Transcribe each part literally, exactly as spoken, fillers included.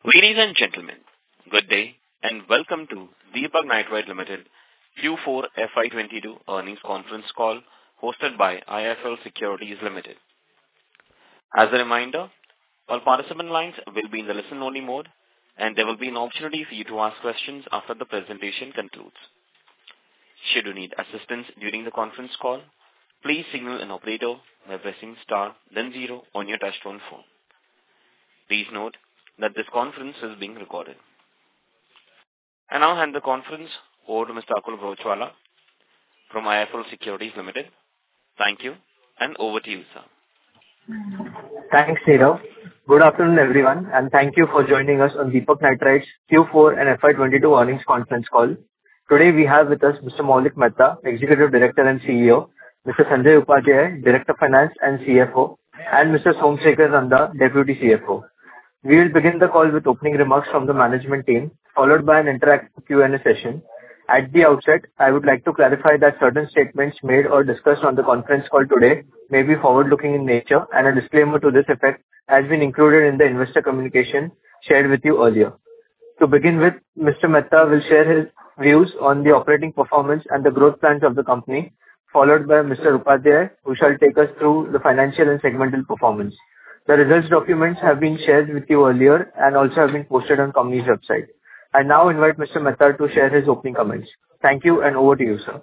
Ladies and gentlemen, good day and welcome to Deepak Nitrite Limited Q four F Y twenty-two earnings conference call hosted by I I F L Securities Limited. As a reminder, all participant lines will be in the listen-only mode and there will be an opportunity for you to ask questions after the presentation concludes. Should you need assistance during the conference call, please signal an operator by pressing star then zero on your touchtone phone. Please note that this conference is being recorded. I now hand the conference over to Mister Akul Broachwala from I I F L Securities Limited. Thank you and over to you, sir. Thanks, Nirav. Good afternoon, everyone, and thank you for joining us on Deepak Nitrite's Q four and F Y twenty-two earnings conference call. Today we have with us Mister Maulik Mehta, Executive Director and C E O, Mister Sanjay Upadhyay, Director of Finance and C F O, and Mister Somsekhar Nanda, Deputy C F O. We will begin the call with opening remarks from the management team, followed by an interactive Q and A session. At the outset, I would like to clarify that certain statements made or discussed on the conference call today may be forward-looking in nature, and a disclaimer to this effect has been included in the investor communication shared with you earlier. To begin with, Mister Mehta will share his views on the operating performance and the growth plans of the company, followed by Mister Upadhyay, who shall take us through the financial and segmental performance. The results documents have been shared with you earlier and also have been posted on company's website. I now invite Mister Mehta to share his opening comments. Thank you and over to you, sir.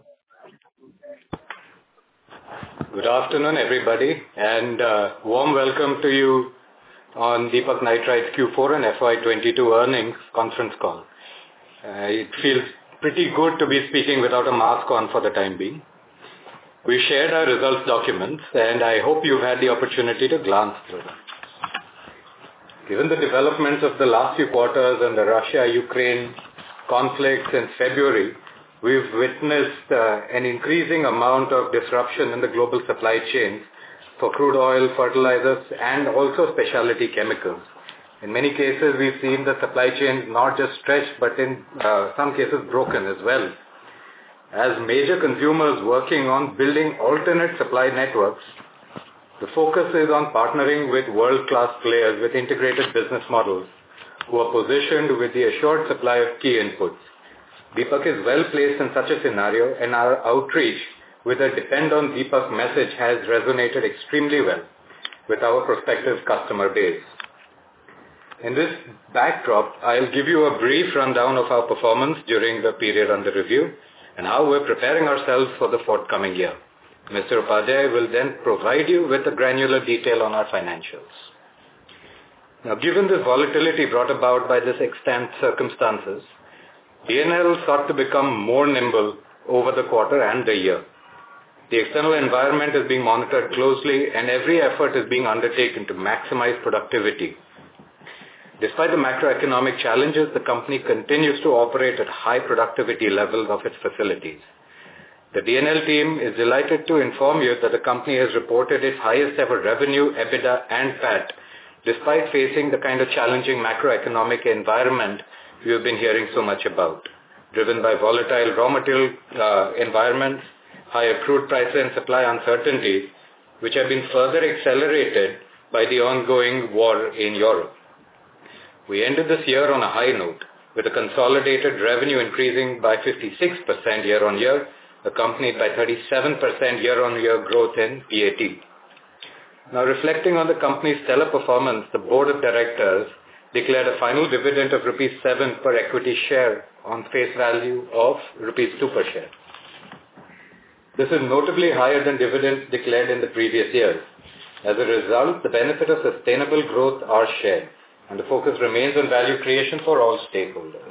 Good afternoon, everybody, and uh, warm welcome to you on Deepak Nitrite Q four and F Y twenty-two earnings conference call. Uh, it feels pretty good to be speaking without a mask on for the time being. We shared our results documents and I hope you've had the opportunity to glance through them. Given the developments of the last few quarters and the Russia-Ukraine conflict since February, we've witnessed uh, an increasing amount of disruption in the global supply chains for crude oil, fertilizers and also specialty chemicals. In many cases, we've seen the supply chains not just stretched but in uh, some cases broken as well. As major consumers working on building alternate supply networks, the focus is on partnering with world-class players with integrated business models who are positioned with the assured supply of key inputs. Deepak is well placed in such a scenario and our outreach with a depend on Deepak message has resonated extremely well with our prospective customer base. In this backdrop, I'll give you a brief rundown of our performance during the period under review and how we're preparing ourselves for the forthcoming year. Mister Upadhyay will then provide you with a granular detail on our financials. Now, given this volatility brought about by this extant circumstances, D N L sought to become more nimble over the quarter and the year. The external environment is being monitored closely and every effort is being undertaken to maximize productivity. Despite the macroeconomic challenges, the company continues to operate at high productivity levels of its facilities. The D N L team is delighted to inform you that the company has reported its highest ever revenue, EBITDA and P A T, despite facing the kind of challenging macroeconomic environment we have been hearing so much about, driven by volatile raw material uh, environments, higher crude prices and supply uncertainties, which have been further accelerated by the ongoing war in Europe. We ended this year on a high note, with a consolidated revenue increasing by fifty-six percent year-on-year, accompanied by thirty-seven percent year-on-year growth in P A T. Now, reflecting on the company's stellar performance, the Board of Directors declared a final dividend of rupees seven per equity share on face value of rupees two per share. This is notably higher than dividends declared in the previous years. As a result, the benefit of sustainable growth are shared, and the focus remains on value creation for all stakeholders.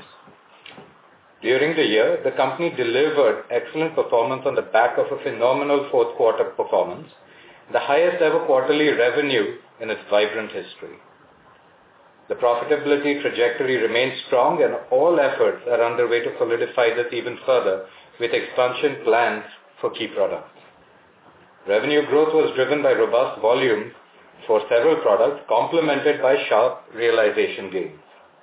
During the year, the company delivered excellent performance on the back of a phenomenal fourth quarter performance, the highest ever quarterly revenue in its vibrant history. The profitability trajectory remains strong and all efforts are underway to solidify this even further with expansion plans for key products. Revenue growth was driven by robust volume for several products, complemented by sharp realization gains.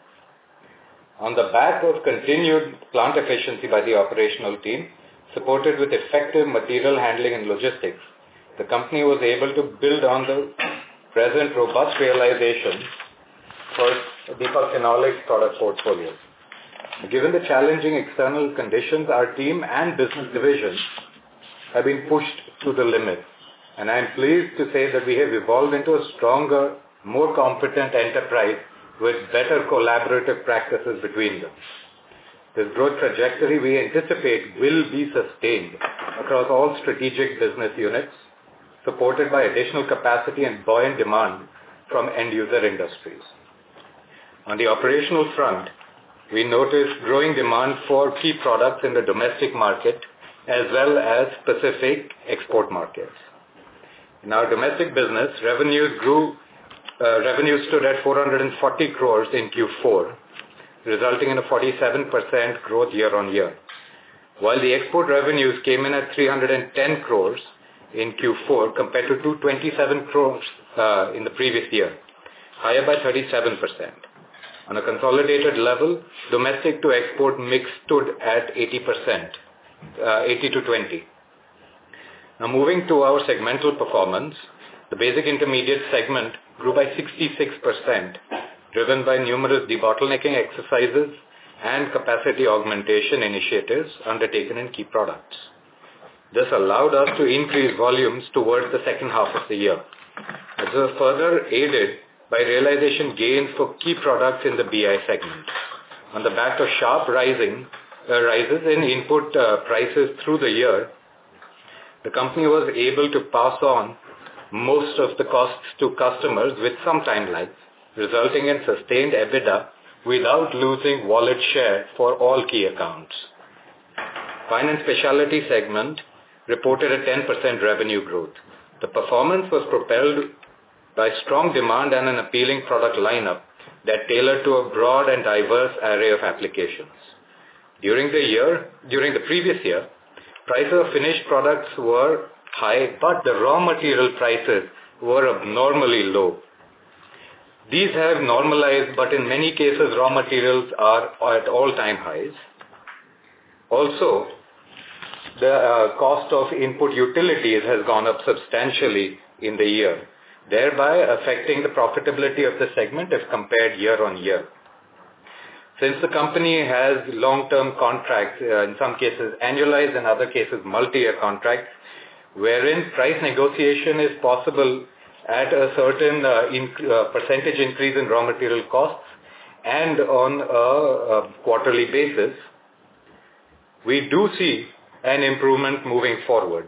On the back of continued plant efficiency by the operational team, supported with effective material handling and logistics, the company was able to build on the present robust realization for Deepak Phenolics product portfolio. Given the challenging external conditions, our team and business divisions have been pushed to the limit. And I am pleased to say that we have evolved into a stronger, more competent enterprise with better collaborative practices between them. This growth trajectory we anticipate will be sustained across all strategic business units, supported by additional capacity and buoyant demand from end-user industries. On the operational front, we noticed growing demand for key products in the domestic market as well as specific export markets. In our domestic business, revenues grew, uh, revenues stood at four hundred forty crores in Q four, resulting in a forty-seven percent growth year-on-year, while the export revenues came in at three hundred ten crores in Q four compared to two hundred twenty-seven crores uh, in the previous year, higher by thirty-seven percent. On a consolidated level, domestic to export mix stood at eighty percent, uh, eighty to twenty. Now moving to our segmental performance, the basic intermediate segment grew by sixty-six percent, driven by numerous debottlenecking exercises and capacity augmentation initiatives undertaken in key products. This allowed us to increase volumes towards the second half of the year. This was further aided by realization gains for key products in the B I segment. On the back of sharp rising, uh, rises in input uh, prices through the year, the company was able to pass on most of the costs to customers with some time lag, resulting in sustained EBITDA without losing wallet share for all key accounts. Fine and Specialty segment reported a ten percent revenue growth. The performance was propelled by strong demand and an appealing product lineup that tailored to a broad and diverse array of applications. During the year, during the previous year, prices of finished products were high, but the raw material prices were abnormally low. These have normalized, but in many cases, raw materials are at all-time highs. Also, the uh, cost of input utilities has gone up substantially in the year, thereby affecting the profitability of the segment as compared year on year. Since the company has long-term contracts, uh, in some cases annualized, in other cases multi-year contracts, wherein price negotiation is possible at a certain uh, in, uh, percentage increase in raw material costs and on a, a quarterly basis, we do see an improvement moving forward.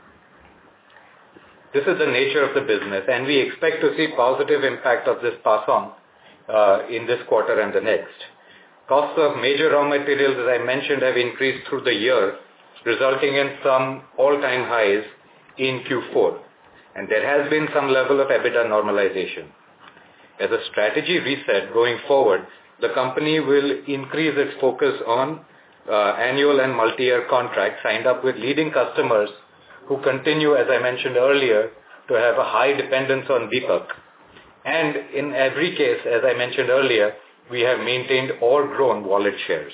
This is the nature of the business, and we expect to see positive impact of this pass on uh, in this quarter and the next. Costs of major raw materials, as I mentioned, have increased through the year, resulting in some all-time highs in Q four. And there has been some level of EBITDA normalization. As a strategy reset going forward, the company will increase its focus on uh, annual and multi-year contracts signed up with leading customers who continue, as I mentioned earlier, to have a high dependence on Deepak. And in every case, as I mentioned earlier, we have maintained or grown wallet shares.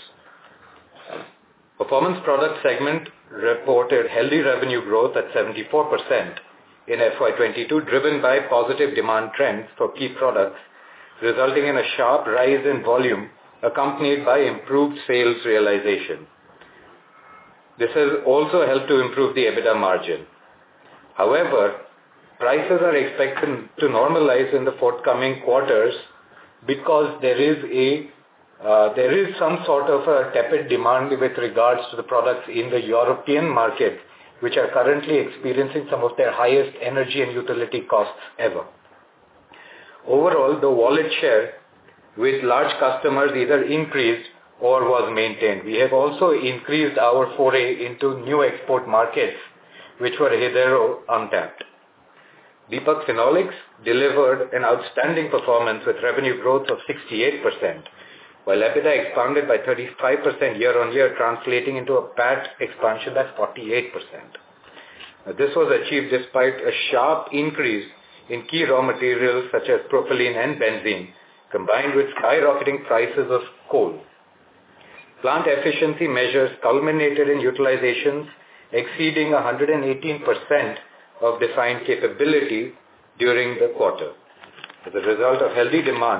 Performance Products segment reported healthy revenue growth at seventy-four percent in F Y twenty-two, driven by positive demand trends for key products, resulting in a sharp rise in volume accompanied by improved sales realization. This has also helped to improve the EBITDA margin. However, prices are expected to normalize in the forthcoming quarters because there is a uh, there is some sort of a tepid demand with regards to the products in the European market, which are currently experiencing some of their highest energy and utility costs ever. Overall, the wallet share with large customers either increased or was maintained. We have also increased our foray into new export markets, which were hitherto untapped. Deepak Phenolics delivered an outstanding performance with revenue growth of sixty-eight percent, while EBITDA expanded by thirty-five percent year-on-year, translating into a P A T expansion by forty-eight percent. This was achieved despite a sharp increase in key raw materials such as propylene and benzene, combined with skyrocketing prices of coal. Plant efficiency measures culminated in utilizations exceeding one hundred eighteen percent of defined capability during the quarter. As a result of healthy demand,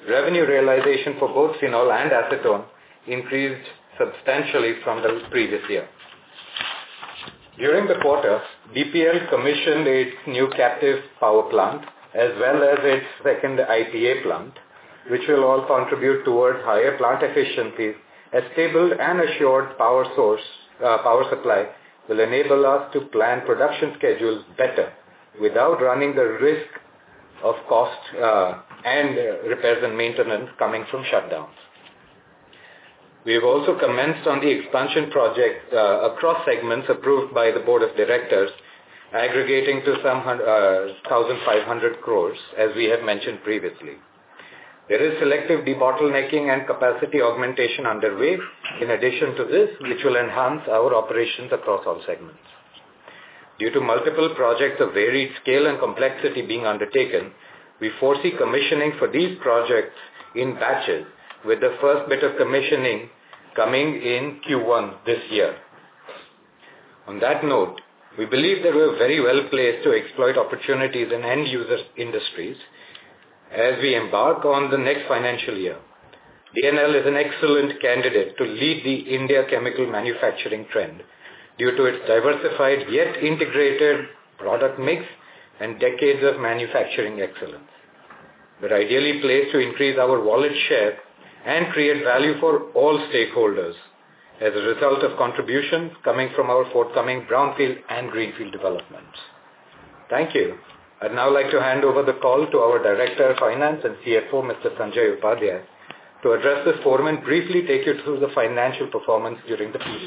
revenue realization for both phenol and acetone increased substantially from the previous year. During the quarter, D P L commissioned its new captive power plant as well as its second I P A plant, which will all contribute towards higher plant efficiencies. A stable and assured power source, uh, power supply will enable us to plan production schedules better without running the risk of cost uh, and uh, repairs and maintenance coming from shutdowns. We have also commenced on the expansion project uh, across segments approved by the Board of Directors, aggregating to some uh, one thousand five hundred crores, as we have mentioned previously. There is selective debottlenecking and capacity augmentation underway in addition to this, which will enhance our operations across all segments. Due to multiple projects of varied scale and complexity being undertaken, we foresee commissioning for these projects in batches, with the first bit of commissioning coming in Q one this year. On that note, we believe that we are very well placed to exploit opportunities in end-user industries as we embark on the next financial year. D N L is an excellent candidate to lead the India chemical manufacturing trend due to its diversified yet integrated product mix and decades of manufacturing excellence. We're ideally placed to increase our wallet share and create value for all stakeholders as a result of contributions coming from our forthcoming brownfield and greenfield developments. Thank you. I'd now like to hand over the call to our Director of Finance and C F O, Mister Sanjay Upadhyay, to address this forum and briefly take you through the financial performance during the period.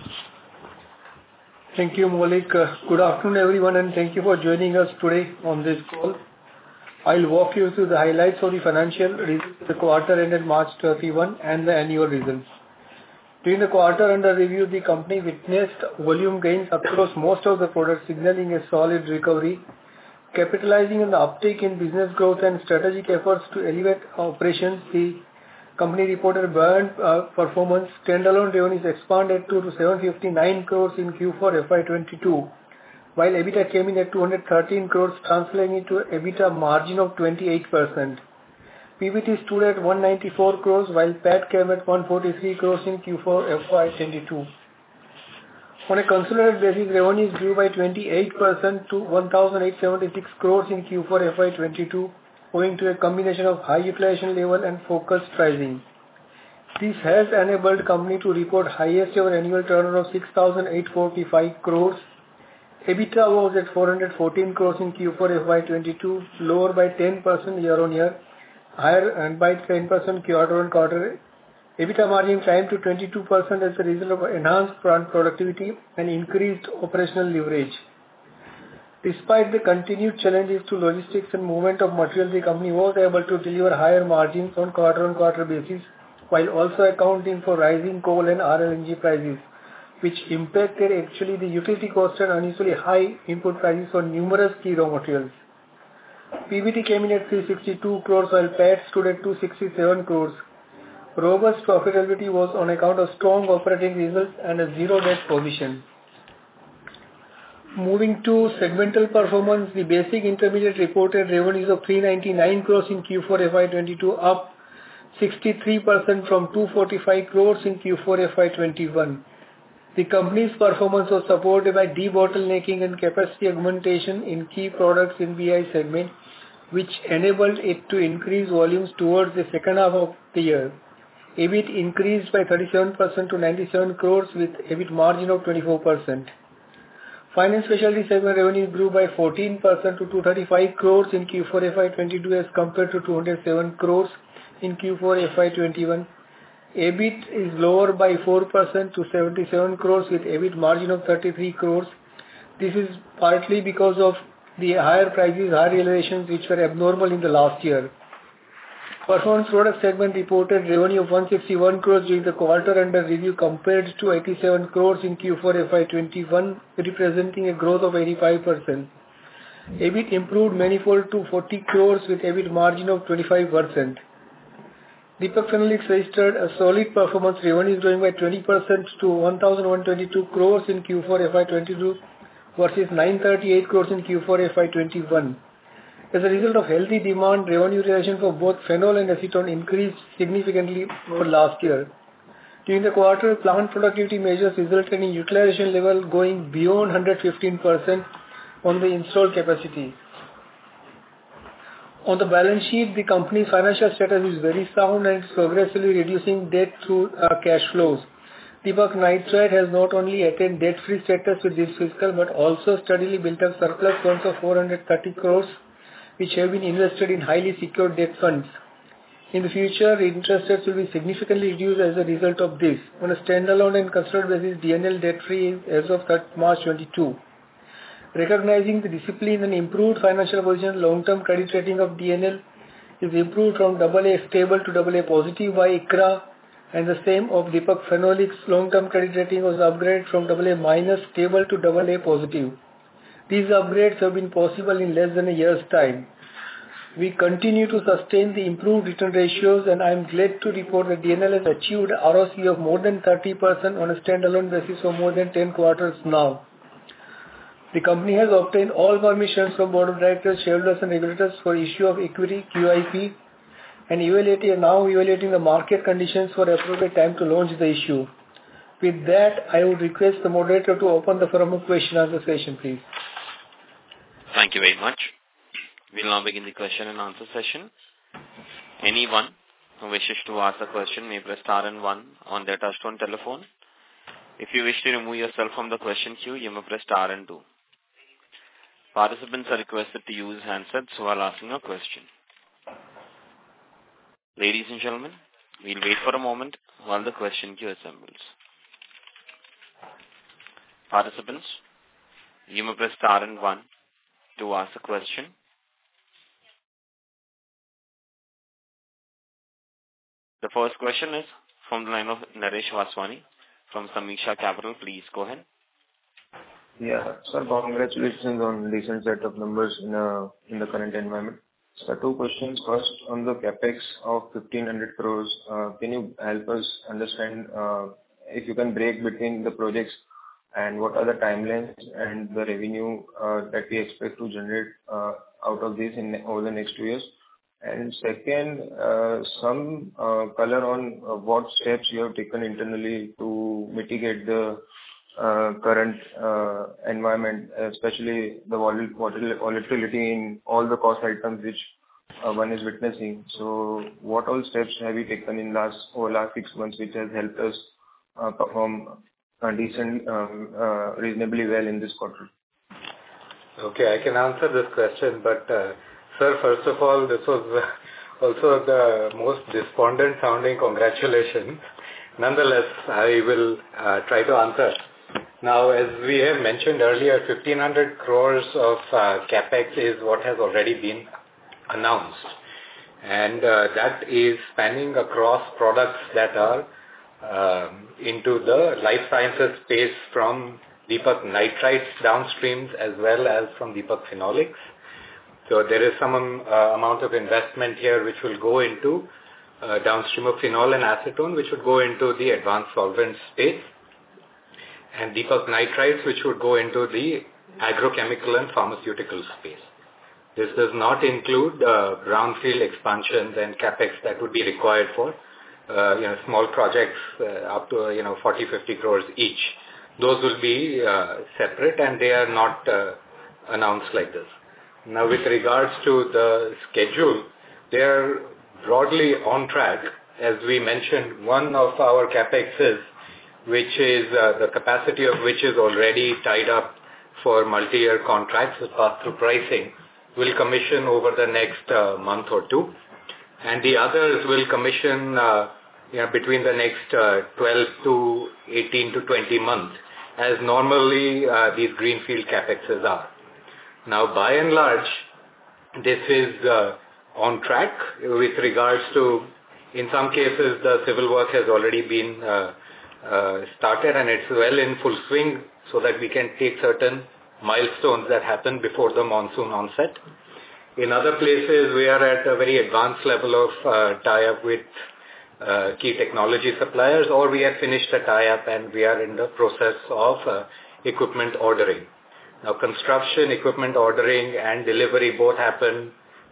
Thank you, Maulik. Uh, good afternoon, everyone, and thank you for joining us today on this call. I'll walk you through the highlights of the financial results of the quarter ended March thirty-first and the annual results. During the quarter under review, the company witnessed volume gains across most of the products, signaling a solid recovery. Capitalizing on the uptake in business growth and strategic efforts to elevate operations, the company reported buoyant uh, performance. Standalone revenues expanded to seven hundred fifty-nine crores in Q four F Y twenty-two, while EBITDA came in at two hundred thirteen crores, translating into an EBITDA margin of twenty-eight percent. P B T stood at one hundred ninety-four crores, while P A T came at one hundred forty-three crores in Q four F Y twenty-two. On a consolidated basis, revenues grew by twenty-eight percent to one thousand eight hundred seventy-six crores in Q four F Y twenty-two, owing to a combination of high utilization level and focused pricing. This has enabled the company to report highest ever annual turnover of six thousand eight hundred forty-five crores. EBITDA was at four hundred fourteen crores in Q four F Y twenty-two, lower by ten percent year-on-year, higher and by ten percent quarter-on-quarter. EBITDA margin climbed to twenty-two percent as a result of enhanced plant productivity and increased operational leverage. Despite the continued challenges to logistics and movement of materials, the company was able to deliver higher margins on quarter-on-quarter basis, while also accounting for rising coal and R L N G prices, which impacted actually the utility cost and unusually high input prices for numerous key raw materials. P B T came in at three hundred sixty-two crores, while P A T stood at two hundred sixty-seven crores. Robust profitability was on account of strong operating results and a zero debt position. Moving to segmental performance, the basic intermediate reported revenues of three hundred ninety-nine crores in Q four F Y twenty-two, up sixty-three percent from two hundred forty-five crores in Q four F Y twenty-one. The company's performance was supported by debottlenecking and capacity augmentation in key products in B I segment, which enabled it to increase volumes towards the second half of the year. EBIT increased by thirty-seven percent to ninety-seven crores with EBIT margin of twenty-four percent. Finance Specialty segment revenue grew by fourteen percent to two hundred thirty-five crores in Q four F Y twenty-two as compared to two hundred seven crores in Q four F Y twenty-one. EBIT is lower by four percent to seventy-seven crores with EBIT margin of thirty-three crores. This is partly because of the higher prices, higher realizations which were abnormal in the last year. Performance Product segment reported revenue of one hundred sixty-one crores during the quarter under review compared to eighty-seven crores in Q four F Y twenty-one, representing a growth of eighty-five percent. EBIT improved manifold to forty crores with EBIT margin of twenty-five percent. Deepak Phenolics registered a solid performance, revenues growing by twenty percent to one thousand one hundred twenty-two crores in Q four F Y twenty-two versus nine hundred thirty-eight crores in Q four F Y twenty-one. As a result of healthy demand, revenue realization for both phenol and acetone increased significantly over last year. During the quarter, plant productivity measures resulted in utilization level going beyond one hundred fifteen percent on the installed capacity. On the balance sheet, the company's financial status is very sound and is progressively reducing debt through uh, cash flows. Deepak Nitrite has not only attained debt-free status with this fiscal, but also steadily built up surplus funds of four hundred thirty crores, which have been invested in highly secured debt funds. In the future, interest rates will be significantly reduced as a result of this. On a standalone and consolidated basis, D N L debt-free as of March twenty-two. Recognizing the discipline and improved financial position, long-term credit rating of D N L is improved from double A stable to double A positive by ICRA, and the same of Deepak Phenolics long-term credit rating was upgraded from double A minus stable to double A positive. These upgrades have been possible in less than a year's time. We continue to sustain the improved return ratios, and I am glad to report that D N L has achieved R O C of more than thirty percent on a standalone basis for more than ten quarters now. The company has obtained all permissions from Board of Directors, shareholders and regulators for issue of equity Q I P, and evaluating, now evaluating the market conditions for appropriate time to launch the issue. With that, I would request the moderator to open the forum of question and answer session, please. Thank you very much. We'll now begin the question and answer session. Anyone who wishes to ask a question may press star and one on their touchtone telephone. If you wish to remove yourself from the question queue, you may press star and two. Participants are requested to use handsets while asking a question. Ladies and gentlemen, we'll wait for a moment while the question queue assembles. Participants, you may press star and one to ask a question. The first question is from the line of Naresh Vaswani from Samiksha Capital. Please go ahead. Yeah, sir, congratulations on decent set of numbers in, uh, in the current environment. So two questions. First, on the capex of fifteen hundred crores, uh, can you help us understand uh, if you can break between the projects and what are the timelines and the revenue uh, that we expect to generate uh, out of this in over the next two years? And second, uh, some uh, color on uh, what steps you have taken internally to mitigate the uh, current uh, environment, especially the vol- vol- volatility in all the cost items which uh, one is witnessing. So what all steps have you taken in last over last six months which has helped us uh, perform uh, decent, um, uh, reasonably well in this quarter? Okay, I can answer this question, but uh, sir, first of all, this was also the most despondent sounding congratulations. Nonetheless, I will uh, try to answer. Now, as we have mentioned earlier, fifteen hundred crores of uh, capex is what has already been announced. And uh, that is spanning across products that are um, into the life sciences space from Deepak Nitrite downstreams as well as from Deepak Phenolics. So there is some um, uh, amount of investment here which will go into uh, downstream of phenol and acetone, which would go into the advanced solvent space, and Deepak Nitrites, which would go into the agrochemical and pharmaceutical space. This does not include uh, brownfield expansions and capex that would be required for uh, you know, small projects uh, up to you know forty, fifty crores each. Those will be uh, separate, and they are not uh, announced like this. Now, with regards to the schedule, they are broadly on track. As we mentioned, one of our capexes, which is uh, the capacity of which is already tied up for multi-year contracts with pass-through pricing, will commission over the next uh, month or two. And the others will commission uh, you know, between the next uh, twelve to eighteen to twenty months, as normally uh, these greenfield capexes are. Now, by and large, this is uh, on track with regards to, in some cases, the civil work has already been uh, uh, started and it's well in full swing so that we can take certain milestones that happen before the monsoon onset. In other places, we are at a very advanced level of uh, tie-up with uh, key technology suppliers, or we have finished a tie-up and we are in the process of uh, equipment ordering. Now, construction, equipment ordering and delivery both happen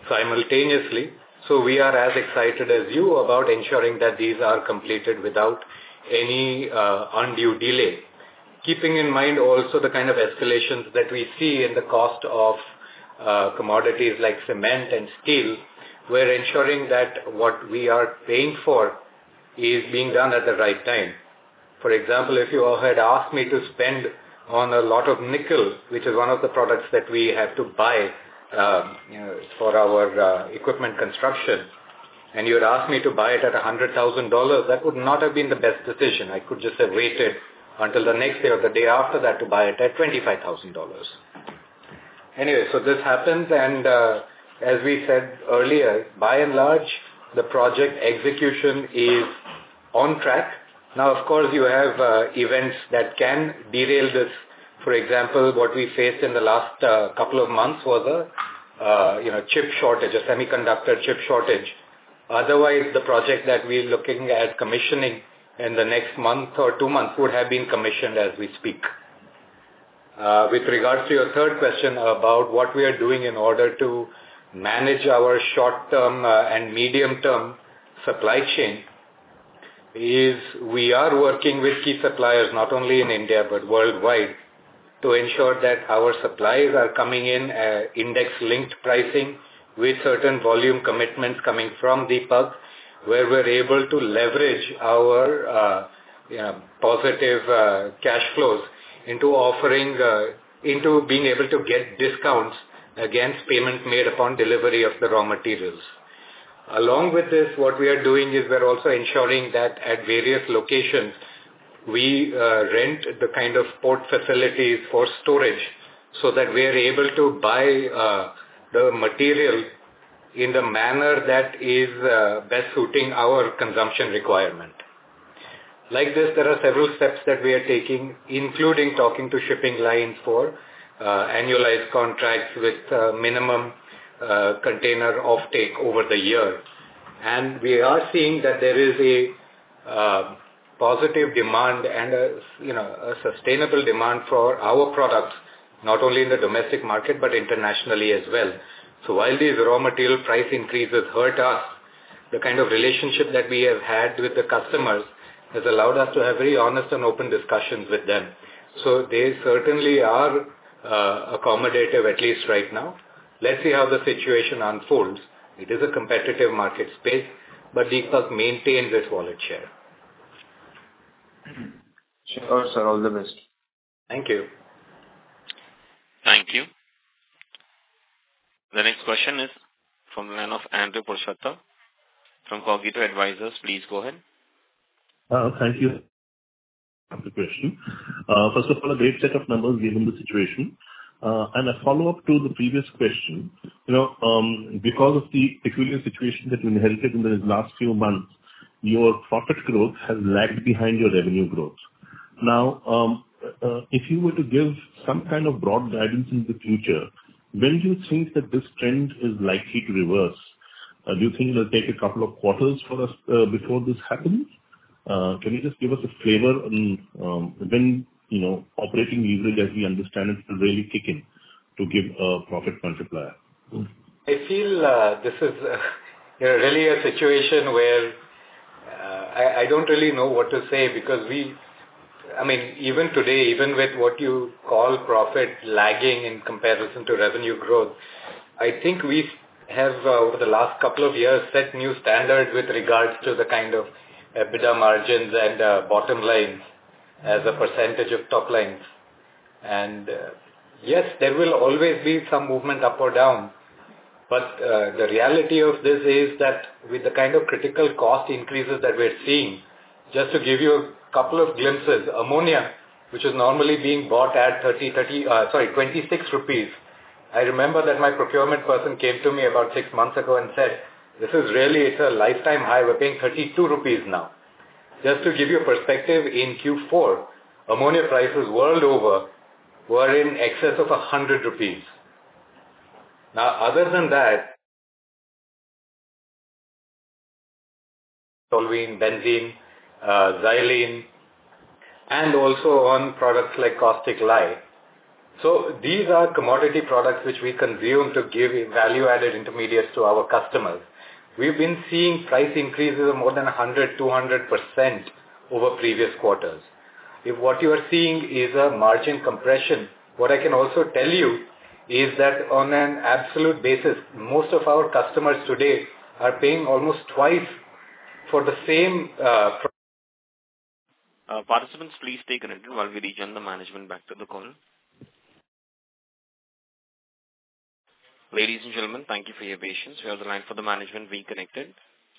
simultaneously. So we are as excited as you about ensuring that these are completed without any uh, undue delay. Keeping in mind also the kind of escalations that we see in the cost of uh, commodities like cement and steel, we're ensuring that what we are paying for is being done at the right time. For example, if you had asked me to spend on a lot of nickel, which is one of the products that we have to buy uh, you know, for our uh, equipment construction, and you had asked me to buy it at one hundred thousand dollars, that would not have been the best decision. I could just have waited until the next day or the day after that to buy it at twenty-five thousand dollars. Anyway, so this happens, and uh, as we said earlier, by and large, the project execution is on track. Now, of course, you have uh, events that can derail this. For example, what we faced in the last uh, couple of months was a uh, you know, chip shortage, a semiconductor chip shortage. Otherwise, the project that we're looking at commissioning in the next month or two months would have been commissioned as we speak. Uh, with regards to your third question about what we are doing in order to manage our short-term uh, and medium-term supply chain, is we are working with key suppliers not only in India but worldwide to ensure that our supplies are coming in uh, index-linked pricing with certain volume commitments coming from Deepak, where we're able to leverage our uh, you know, positive uh, cash flows into offering, uh, into being able to get discounts against payment made upon delivery of the raw materials. Along with this, what we are doing is we're also ensuring that at various locations, we uh, rent the kind of port facilities for storage so that we are able to buy uh, the material in the manner that is uh, best suiting our consumption requirement. Like this, there are several steps that we are taking, including talking to shipping lines for uh, annualized contracts with uh, minimum uh, container offtake over the year. And we are seeing that there is a uh, positive demand and a, you know, a sustainable demand for our products, not only in the domestic market but internationally as well. So while these raw material price increases hurt us, the kind of relationship that we have had with the customers has allowed us to have very honest and open discussions with them. So they certainly are uh, accommodative, at least right now. Let's see how the situation unfolds. It is a competitive market space, but Deepak maintains its wallet share. Sure, sir. All the best. Thank you. Thank you. The next question is from the line of Andrew Purshatta from Cogito Advisors. Please go ahead. Uh, thank you for the question. Uh, first of all, a great set of numbers given the situation. Uh, and a follow-up to the previous question, you know, um, because of the peculiar situation that you inherited in the last few months, your profit growth has lagged behind your revenue growth. Now, um, uh, if you were to give some kind of broad guidance in the future, when do you think that this trend is likely to reverse? Uh, do you think it will take a couple of quarters for us uh, before this happens? Uh, can you just give us a flavor on um, when, you know, operating leverage as we understand it will really kick in to give a profit multiplier? I feel uh, this is uh, you know, really a situation where uh, I, I don't really know what to say, because we, I mean, even today, even with what you call profit lagging in comparison to revenue growth, I think we have uh, over the last couple of years set new standards with regards to the kind of EBITDA margins and uh, bottom lines as a percentage of top lines. And uh, yes, there will always be some movement up or down. But uh, the reality of this is that with the kind of critical cost increases that we're seeing, just to give you a couple of glimpses, ammonia, which is normally being bought at thirty, thirty, uh, sorry, twenty-six rupees. I remember that my procurement person came to me about six months ago and said, this is really, it's a lifetime high, we're paying thirty-two rupees now. Just to give you a perspective, in Q four, ammonia prices world over were in excess of one hundred rupees. Now, other than that, toluene, benzene, uh, xylene, and also on products like caustic lye. So these are commodity products which we consume to give value-added intermediates to our customers. We've been seeing price increases of more than one hundred, two hundred percent over previous quarters. If what you are seeing is a margin compression, what I can also tell you is that on an absolute basis, most of our customers today are paying almost twice for the same uh, product. Uh, participants, please stay connected while we rejoin the management back to the call. Ladies and gentlemen, thank you for your patience. We have the line for the management being connected.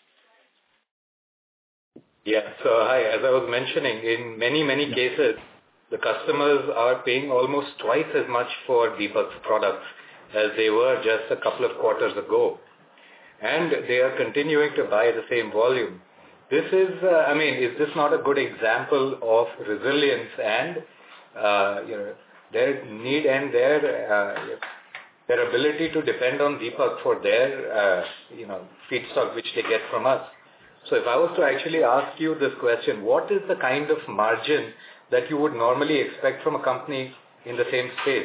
Yeah, so hi, as I was mentioning, in many, many yeah. cases, the customers are paying almost twice as much for Deepak's products as they were just a couple of quarters ago. And they are continuing to buy the same volume. This is, uh, I mean, is this not a good example of resilience and uh, you know, their need and their uh, their ability to depend on Deepak for their uh, you know feedstock which they get from us? So if I was to actually ask you this question, what is the kind of margin that you would normally expect from a company in the same space?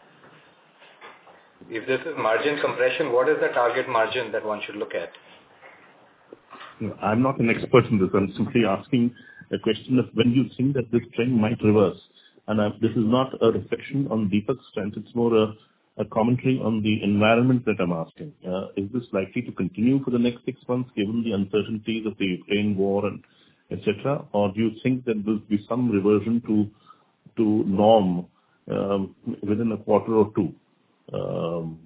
If this is margin compression, what is the target margin that one should look at? I'm not an expert in this. I'm simply asking a question of when you think that this trend might reverse. And I, this is not a reflection on Deepak's strength. It's more a, a commentary on the environment that I'm asking. Uh, is this likely to continue for the next six months given the uncertainties of the Ukraine war and et cetera? Or do you think that there will be some reversion to to norm um, within a quarter or two? Um,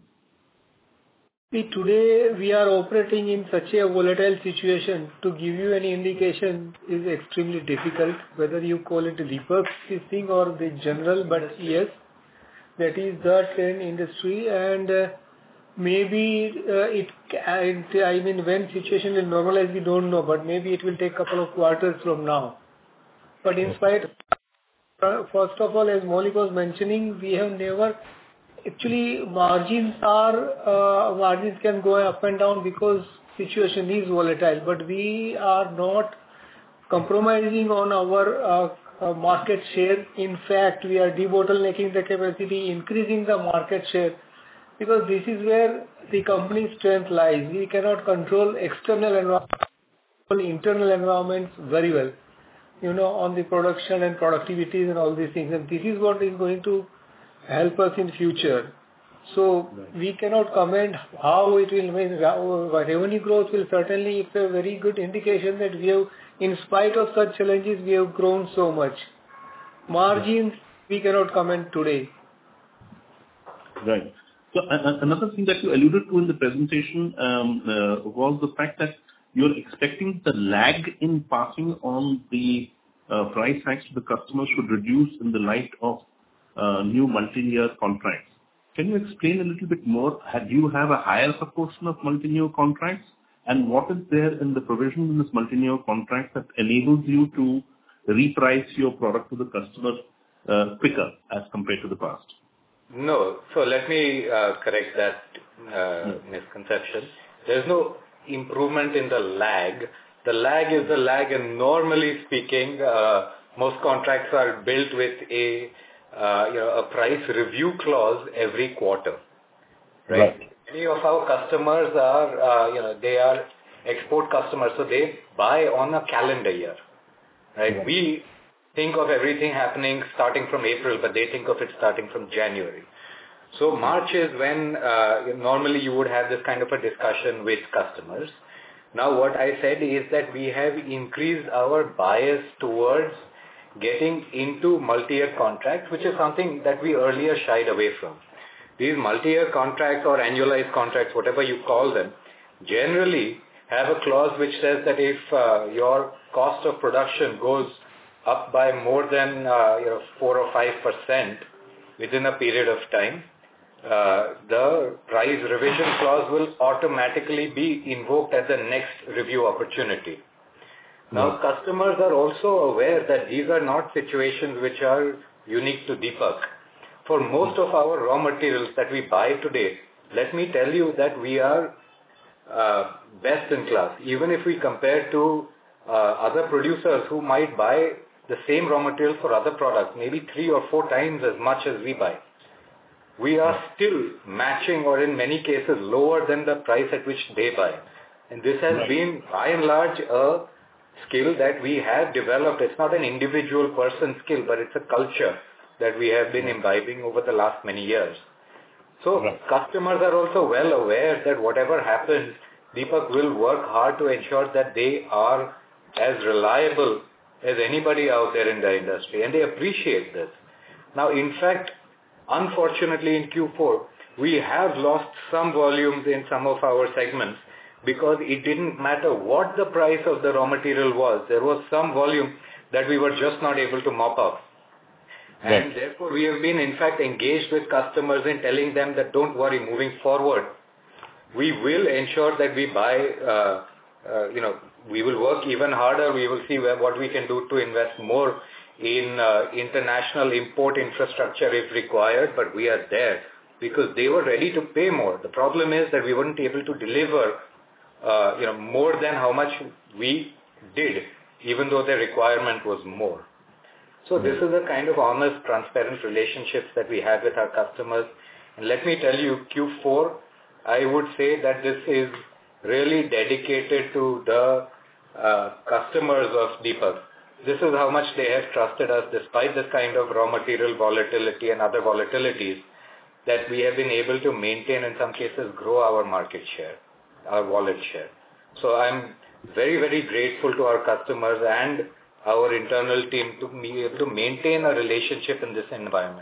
See, today we are operating in such a volatile situation. To give you any indication is extremely difficult, whether you call it Deepak's thing or the general, but yes, that is the trend industry, and uh, maybe uh, it, I mean, when situation will normalize, we don't know, but maybe it will take a couple of quarters from now. But in spite, uh, first of all, as Maulik was mentioning, we have never Actually, margins are uh, margins can go up and down because situation is volatile. But we are not compromising on our uh, uh, market share. In fact, we are debottlenecking the capacity, increasing the market share, because this is where the company's strength lies. We cannot control external environment, internal environments very well, you know, on the production and productivities and all these things. And this is what is going to help us in future. So right. we cannot comment how it will mean. Revenue growth will certainly, it's a very good indication that we have, in spite of such challenges, we have grown so much. Margins, right. we cannot comment today. Right. So uh, another thing that you alluded to in the presentation um, uh, was the fact that you're expecting the lag in passing on the uh, price hikes to the customers should reduce in the light of Uh, new multi-year contracts. Can you explain a little bit more? Do you have a higher proportion of multi-year contracts? And what is there in the provision in this multi-year contract that enables you to reprice your product to the customer uh, quicker as compared to the past? No. So let me uh, correct that uh, hmm. misconception. There's no improvement in the lag. The lag is the lag, and normally speaking, uh, most contracts are built with a Uh, you know, a price review clause every quarter, right? right. Many of our customers are, uh, you know, they are export customers, so they buy on a calendar year, right? right? We think of everything happening starting from April, but they think of it starting from January. So March is when uh, normally you would have this kind of a discussion with customers. Now what I said is that we have increased our bias towards getting into multi-year contracts, which is something that we earlier shied away from. These multi-year contracts or annualized contracts, whatever you call them, generally have a clause which says that if uh, your cost of production goes up by more than uh, you know, four or five percent within a period of time, uh, the price revision clause will automatically be invoked at the next review opportunity. Now, customers are also aware that these are not situations which are unique to Deepak. For most of our raw materials that we buy today, let me tell you that we are uh, best in class. Even if we compare to uh, other producers who might buy the same raw material for other products, maybe three or four times as much as we buy. we are still matching or in many cases lower than the price at which they buy. And this has right. been by and large a skill that we have developed. It's not an individual person skill, but it's a culture that we have been imbibing over the last many years. So right. customers are also well aware that whatever happens, Deepak will work hard to ensure that they are as reliable as anybody out there in the industry, and they appreciate this. Now, in fact, unfortunately in Q four, we have lost some volumes in some of our segments because it didn't matter what the price of the raw material was. There was some volume that we were just not able to mop up. And right. therefore, we have been, in fact, engaged with customers in telling them that don't worry, moving forward, we will ensure that we buy, uh, uh, you know, we will work even harder. We will see where, what we can do to invest more in uh, international import infrastructure if required, but we are there because they were ready to pay more. The problem is that we weren't able to deliver, uh, you know, more than how much we did, even though the requirement was more. So this is the kind of honest, transparent relationships that we have with our customers. And let me tell you, Q four, I would say that this is really dedicated to the uh, customers of Deepak. This is how much they have trusted us despite this kind of raw material volatility and other volatilities, that we have been able to maintain, in some cases, grow our market share, our wallet share. So I'm very, very grateful to our customers and our internal team to be able to maintain a relationship in this environment.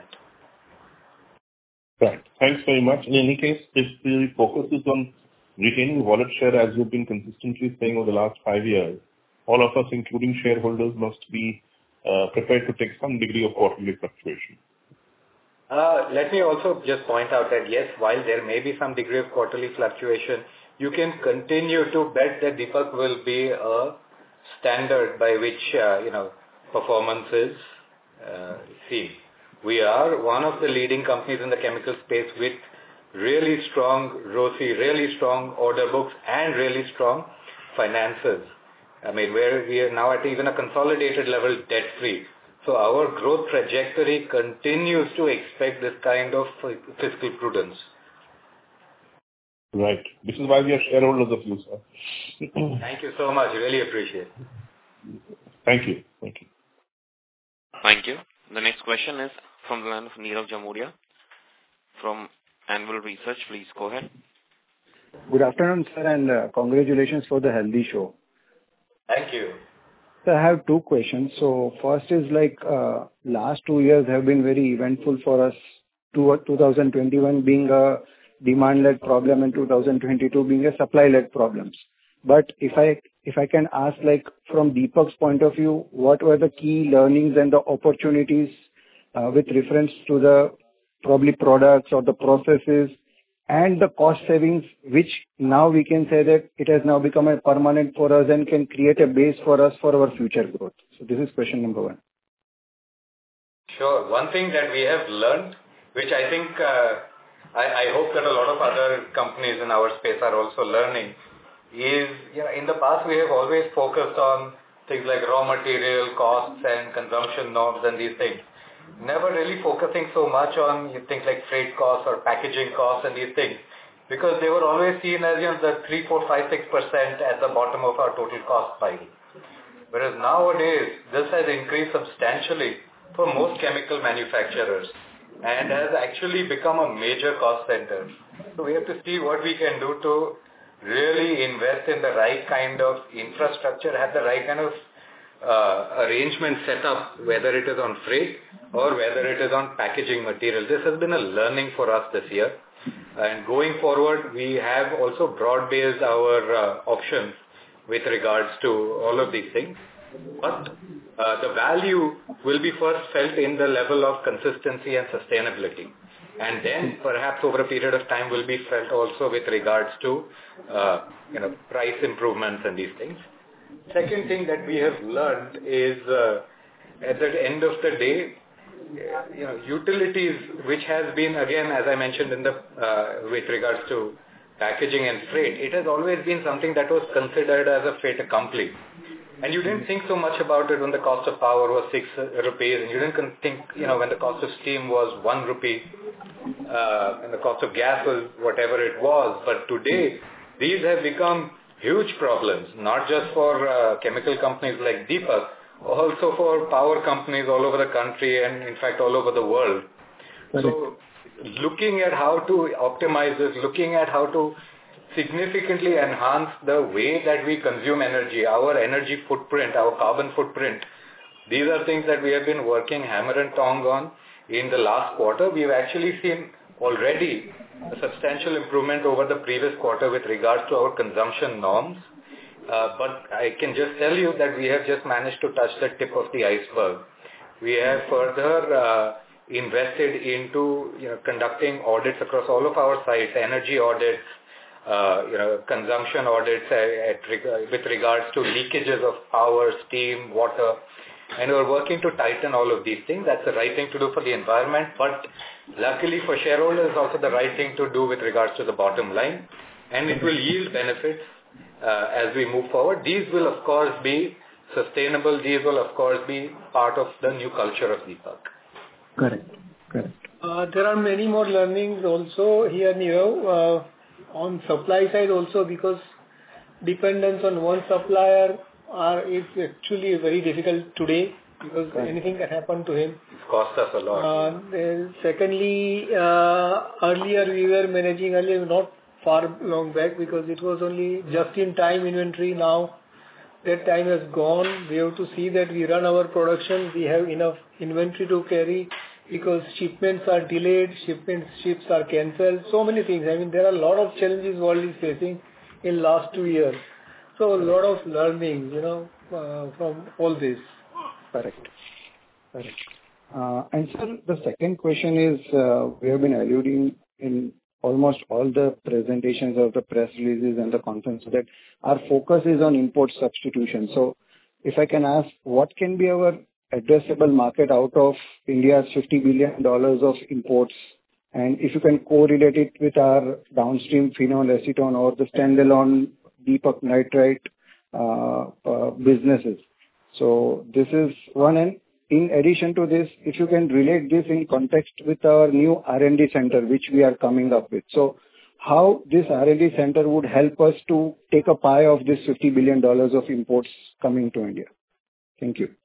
Right. Thanks very much. In any case, if the focus is on retaining wallet share, as you've been consistently saying over the last five years, all of us, including shareholders, must be uh, prepared to take some degree of quarterly fluctuation. Uh, let me also just point out that yes, while there may be some degree of quarterly fluctuation, you can continue to bet that Deepak will be a standard by which, uh, you know, performance is uh, seen. We are one of the leading companies in the chemical space with really strong R O C E, really strong order books, and really strong finances. I mean, where we are now at even a consolidated level debt-free. So our growth trajectory continues to expect this kind of fiscal prudence. Right. This is why we are shareholders of you, sir. Thank you so much. Really appreciate it. Thank you. Thank you. Thank you. The next question is from the line of Nirav Jamuria from Anvil Research. Please go ahead. Good afternoon, sir, and uh, congratulations for the healthy show. Thank you. So I have two questions. So first is like uh, last two years have been very eventful for us. two thousand twenty-one being a demand-led problem and two thousand twenty-two being a supply-led problems. But if I if I can ask, like from Deepak's point of view, what were the key learnings and the opportunities uh, with reference to the probably products or the processes and the cost savings, which now we can say that it has now become a permanent for us and can create a base for us for our future growth. So this is question number one. Sure. One thing that we have learned, which I think uh, I, I hope that a lot of other companies in our space are also learning, is, you know, in the past we have always focused on things like raw material costs and consumption norms and these things. Never really focusing so much on things like freight costs or packaging costs and these things, because they were always seen as, you know, the three, four, five, six percent at the bottom of our total cost pile. Whereas nowadays, this has increased substantially for most chemical manufacturers and has actually become a major cost center. So we have to see what we can do to really invest in the right kind of infrastructure, have the right kind of uh, arrangement set up, whether it is on freight or whether it is on packaging material. This has been a learning for us this year. And going forward, we have also broad-based our uh, options with regards to all of these things. But uh, the value will be first felt in the level of consistency and sustainability. And then perhaps over a period of time will be felt also with regards to uh, you know, price improvements and these things. Second thing that we have learned is uh, at the end of the day, you know, utilities, which has been, again, as I mentioned in the uh, with regards to packaging and freight, it has always been something that was considered as a fait accompli. And you didn't think so much about it when the cost of power was six rupees, and you didn't think, you know, when the cost of steam was one rupee. uh, and the cost of gas was whatever it was. But today, these have become huge problems, not just for uh, chemical companies like Deepak, also for power companies all over the country and in fact all over the world. Correct. So looking at how to optimize this, looking at how to significantly enhance the way that we consume energy, our energy footprint, our carbon footprint, these are things that we have been working hammer and tong on. In the last quarter, we've actually seen already a substantial improvement over the previous quarter with regards to our consumption norms. Uh, but I can just tell you that we have just managed to touch the tip of the iceberg. We have further uh, invested into you know, conducting audits across all of our sites, energy audits, uh, you know, consumption audits at, at, with regards to leakages of power, steam, water. And we're working to tighten all of these things. That's the right thing to do for the environment. But luckily for shareholders, also the right thing to do with regards to the bottom line. And it will yield benefits uh, as we move forward. These will, of course, be sustainable. These will, of course, be part of the new culture of Deepak. Correct. Correct. Uh, there are many more learnings also here, Nirav, uh, on supply side also, because dependence on one supplier are is actually very difficult today, because right. anything can happen to him. It costs us a lot. Uh, then secondly, uh, earlier we were managing earlier not far long back, because it was only just-in-time inventory. Now that time has gone. We have to see that we run our production. We have enough inventory to carry, because shipments are delayed, shipments ships are cancelled. So many things. I mean, there are a lot of challenges world is facing in last two years. So a lot of learning, you know, uh, from all this. Correct. Correct. Uh, and sir, the second question is, uh, we have been alluding in almost all the presentations of the press releases and the conference that our focus is on import substitution. So if I can ask, what can be our addressable market out of India's fifty billion dollars of imports? And if you can correlate it with our downstream phenol acetone or the standalone Deepak Nitrite uh, uh, businesses. So this is one. And in addition to this, if you can relate this in context with our new R and D center, which we are coming up with. So how this R and D center would help us to take a pie of this fifty billion dollars of imports coming to India. Thank you.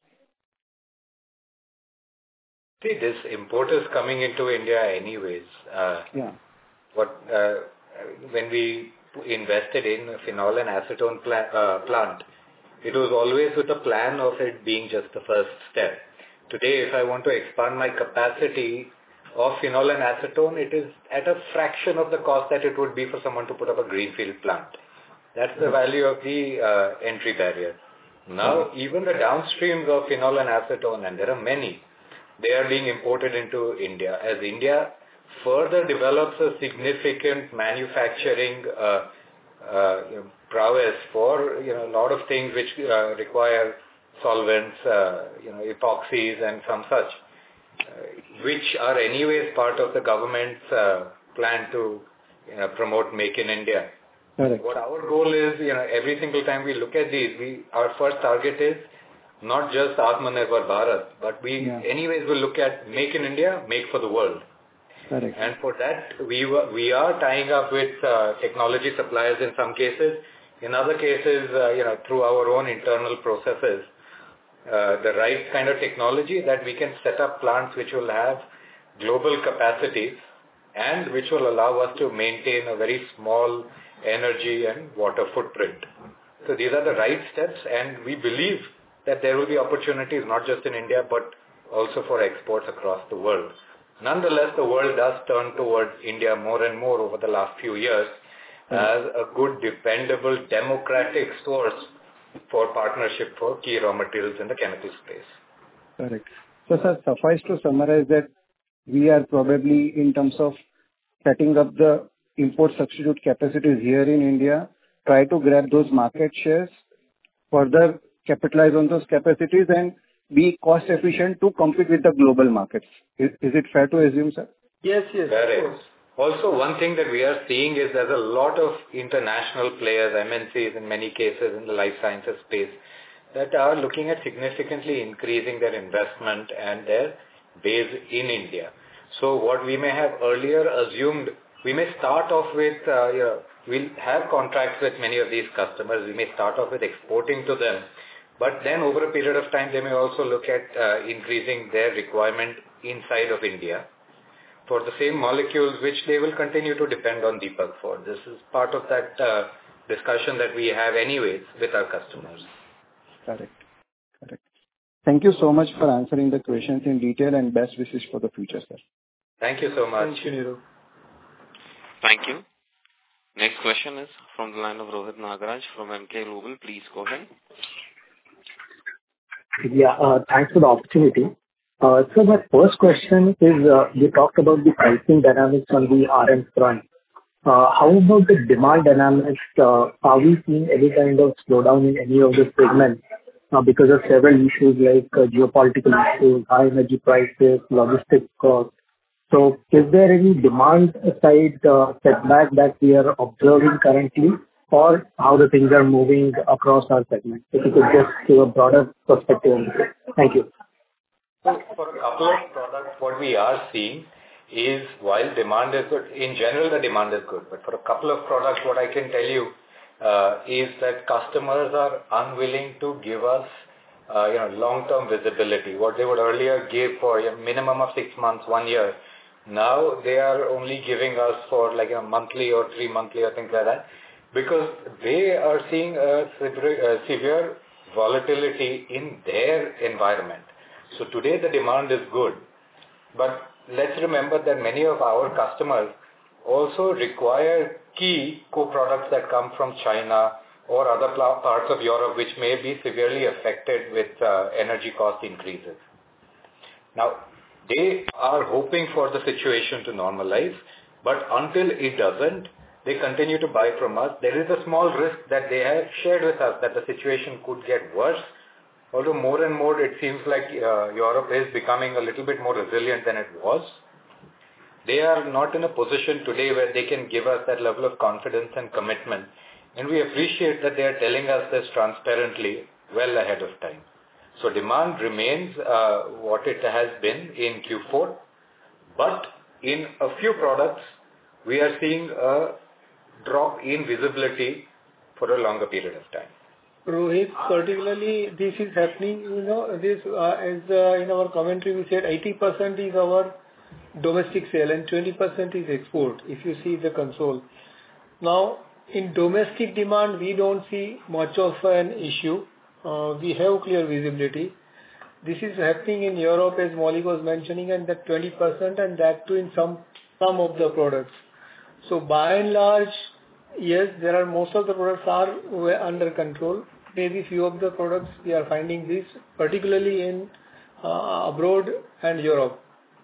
See, this import is coming into India anyways. Uh, yeah. What uh, when we invested in a phenol and acetone pla- uh, plant, it was always with a plan of it being just the first step. Today, if I want to expand my capacity of phenol and acetone, it is at a fraction of the cost that it would be for someone to put up a greenfield plant. That's the value of the uh, entry barrier. Now, even the downstreams of phenol and acetone, and there are many, they are being imported into India. As India further develops a significant manufacturing uh, uh, you know, prowess for you know a lot of things which uh, require solvents, uh, you know, epoxies and some such, uh, which are anyways part of the government's uh, plan to you know, promote Make in India. Correct. What our goal is, you know, every single time we look at these, we our first target is not just Atmanirbhar Bharat, but we yeah. anyways will look at Make in India, make for the world. Correct. And for that, we were, we are tying up with uh, technology suppliers in some cases. In other cases, uh, you know, through our own internal processes, uh, the right kind of technology that we can set up plants which will have global capacities and which will allow us to maintain a very small energy and water footprint. So these are the right steps, and we believe that there will be opportunities not just in India but also for exports across the world. Nonetheless, the world does turn towards India more and more over the last few years as a good, dependable, democratic source for partnership for key raw materials in the chemical space. Correct. So, sir, suffice to summarize that we are probably, in terms of setting up the import substitute capacities here in India, try to grab those market shares, further capitalize on those capacities and be cost efficient to compete with the global markets. Is, is it fair to assume, sir? Yes, yes. There is. Also, one thing that we are seeing is there's a lot of international players, M N Cs in many cases in the life sciences space, that are looking at significantly increasing their investment and their base in India. So what we may have earlier assumed, we may start off with, uh, you know, we'll have contracts with many of these customers. We may start off with exporting to them. But then over a period of time, they may also look at uh, increasing their requirement inside of India for the same molecules, which they will continue to depend on Deepak for. This is part of that uh, discussion that we have anyways with our customers. Correct. Correct. Thank you so much for answering the questions in detail and best wishes for the future, sir. Thank you so much. Thank you, Nirav. Thank you. Next question is from the line of Rohit Nagaraj from Emkay Global. Please go ahead. Yeah, uh, thanks for the opportunity. Uh, so my first question is, uh, you talked about the pricing dynamics on the R M front. Uh, how about the demand dynamics? Uh, are we seeing any kind of slowdown in any of the segments uh, because of several issues like uh, geopolitical issues, high energy prices, logistics costs? So is there any demand side uh, setback that we are observing currently, or how the things are moving across our segment? If you could just give a broader perspective on this. Thank you. So for a couple of products, what we are seeing is while demand is good, in general the demand is good, but for a couple of products, what I can tell you uh, is that customers are unwilling to give us uh, you know, long-term visibility. What they would earlier give for a minimum of six months, one year, now they are only giving us for like a monthly or three monthly or things like that, because they are seeing a severe, a severe volatility in their environment. So today the demand is good, but let's remember that many of our customers also require key co-products that come from China or other parts of Europe which may be severely affected with uh, energy cost increases. Now, they are hoping for the situation to normalize, but until it doesn't, they continue to buy from us. There is a small risk that they have shared with us that the situation could get worse. Although more and more it seems like uh, Europe is becoming a little bit more resilient than it was. They are not in a position today where they can give us that level of confidence and commitment. And we appreciate that they are telling us this transparently well ahead of time. So demand remains uh, what it has been in Q four. But in a few products, we are seeing a drop in visibility for a longer period of time. Rohit, particularly this is happening, you know, this uh, as uh, in our commentary we said eighty percent is our domestic sale and twenty percent is export, if you see the console. Now, in domestic demand, we don't see much of an issue. Uh, we have clear visibility. This is happening in Europe, as Maulik was mentioning, and that twenty percent, and that too in some, some of the products. So by and large, yes, there are most of the products are under control. Maybe few of the products we are finding this, particularly in uh, abroad and Europe.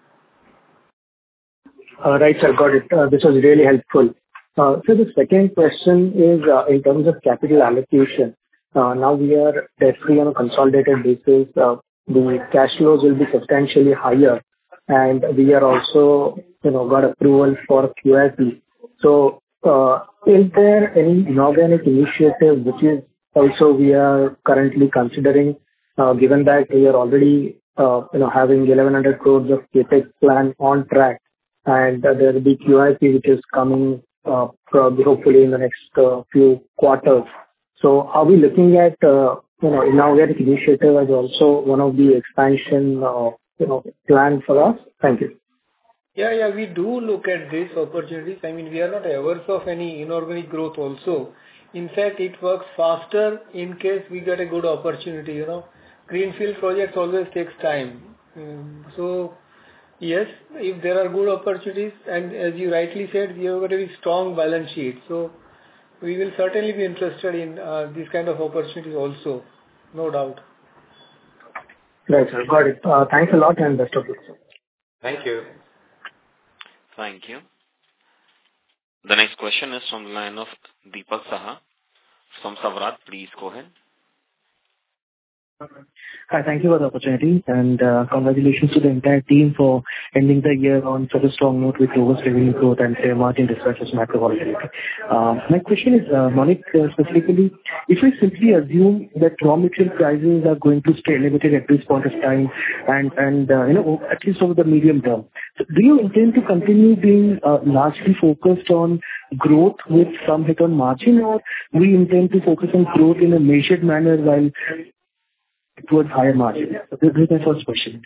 Uh, right, sir, got it. Uh, this was really helpful. Uh, so the second question is uh, in terms of capital allocation. Uh, now we are debt-free on a consolidated basis. Uh, the cash flows will be substantially higher, and we are also, you know, got approval for Q I P. So, uh, is there any inorganic initiative which is also we are currently considering, uh, given that we are already, uh, you know, having eleven hundred crores of capex plan on track, and uh, there will be Q I P which is coming, uh, probably hopefully in the next uh, few quarters. So, are we looking at, uh, you know, inorganic initiative as also one of the expansion, uh, you know, plan for us? Thank you. Yeah, yeah, we do look at these opportunities. I mean, we are not averse of any inorganic growth also. In fact, it works faster in case we get a good opportunity, you know. Greenfield projects always takes time. Um, so, yes, if there are good opportunities, and as you rightly said, we have a very strong balance sheet. So, we will certainly be interested in uh, these kind of opportunities also, no doubt. Right, sir. Got it. Uh, thanks a lot and best of luck, sir. Thank you. Thank you. The next question is from the line of Deepak Saha from Savrat. Please go ahead. Hi, thank you for the opportunity, and uh, congratulations to the entire team for ending the year on such a strong note with robust revenue growth and fair margin despite such macro volatility. Uh, My question is, uh, Maulik, uh, specifically, if we simply assume that raw material prices are going to stay elevated at this point of time and, and uh, you know, at least over the medium term, so do you intend to continue being uh, largely focused on growth with some hit on margin, or we intend to focus on growth in a measured manner while towards higher margin? So this is my first question.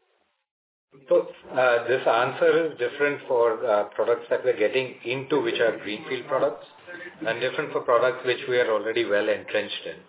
So uh, this answer is different for uh, products that we're getting into, which are greenfield products, and different for products which we are already well entrenched in.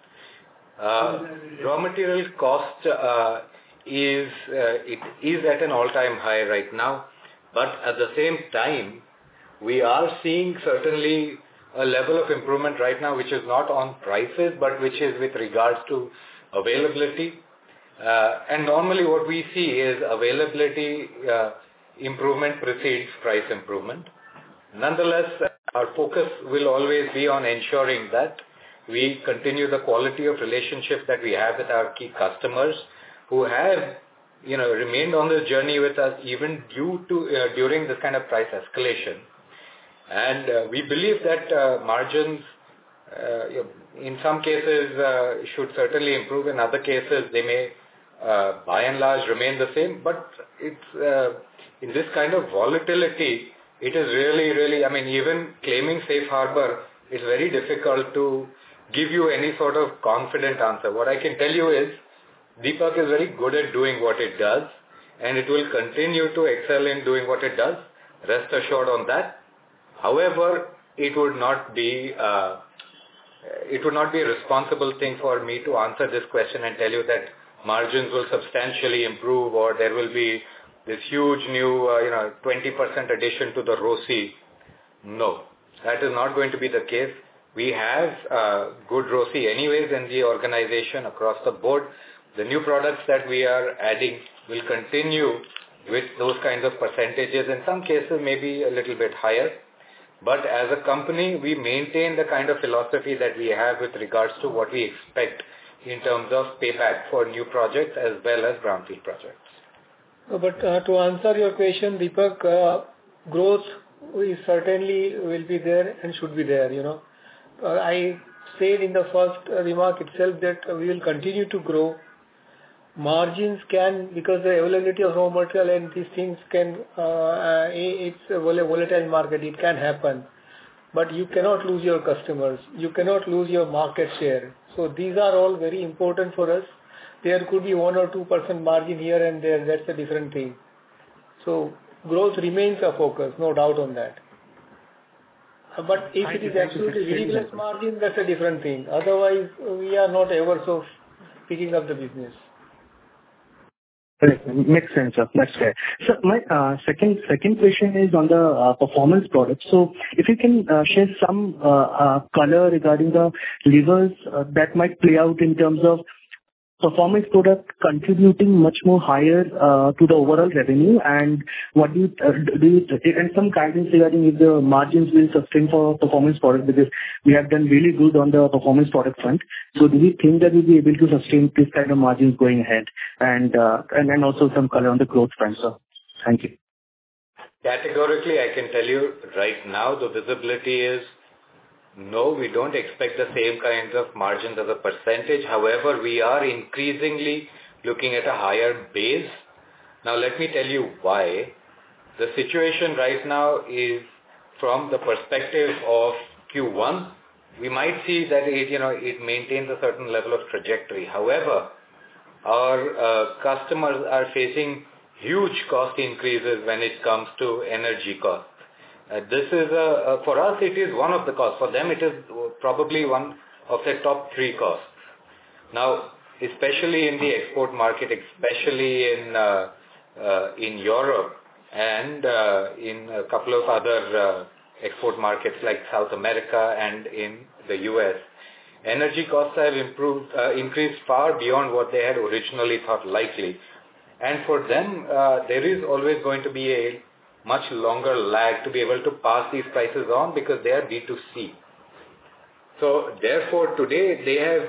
Uh, raw material cost uh, is uh, it is at an all-time high right now, but at the same time, we are seeing certainly a level of improvement right now, which is not on prices, but which is with regards to availability. Uh, and normally what we see is availability uh, improvement precedes price improvement. Nonetheless, our focus will always be on ensuring that we continue the quality of relationship that we have with our key customers who have, you know, remained on the journey with us even due to uh, during this kind of price escalation. And uh, we believe that uh, margins uh, in some cases uh, should certainly improve. In other cases, they may uh, by and large remain the same. But it's uh, in this kind of volatility, it is really, really, I mean, even claiming safe harbor, it's very difficult to give you any sort of confident answer. What I can tell you is Deepak is very good at doing what it does, and it will continue to excel in doing what it does. Rest assured on that. However, it would not be uh, it would not be a responsible thing for me to answer this question and tell you that margins will substantially improve or there will be this huge new uh, you know twenty percent addition to the R O C E. No, that is not going to be the case. We have uh, good R O C E anyways in the organization across the board. The new products that we are adding will continue with those kinds of percentages. In some cases, maybe a little bit higher. But as a company, we maintain the kind of philosophy that we have with regards to what we expect in terms of payback for new projects as well as brownfield projects. But uh, to answer your question, Deepak, uh, growth is certainly will be there and should be there, you know. Uh, I said in the first remark itself that we will continue to grow. Margins can, because the availability of raw material and these things can, uh, it's a volatile market, it can happen. But you cannot lose your customers. You cannot lose your market share. So these are all very important for us. There could be one or two percent margin here and there. That's a different thing. So growth remains a focus, no doubt on that. But if it is absolutely ridiculous margin, that's a different thing. Otherwise, we are not averse of picking up the business. Correct. Makes sense, sir. That's fair. So my uh, second second question is on the uh, performance products. So if you can uh, share some uh, uh, color regarding the levers uh, that might play out in terms of performance product contributing much more higher uh, to the overall revenue, and what do you uh, do you and some guidance regarding if the margins will sustain for performance product, because we have done really good on the performance product front. So do we think that we'll be able to sustain this kind of margins going ahead, and uh, and and also some color on the growth front, sir? Thank you. Categorically, I can tell you right now the visibility is no, we don't expect the same kinds of margins as a percentage. However, we are increasingly looking at a higher base. Now, let me tell you why. The situation right now is from the perspective of Q one, we might see that it, you know, it maintains a certain level of trajectory. However, our uh, customers are facing huge cost increases when it comes to energy costs. Uh, this is, a, uh, for us, it is one of the costs. For them, it is probably one of the top three costs. Now, especially in the export market, especially in uh, uh, in Europe and uh, in a couple of other uh, export markets like South America and in the U S, energy costs have improved, uh, increased far beyond what they had originally thought likely. And for them, uh, there is always going to be a much longer lag to be able to pass these prices on because they are B two C. So therefore today they have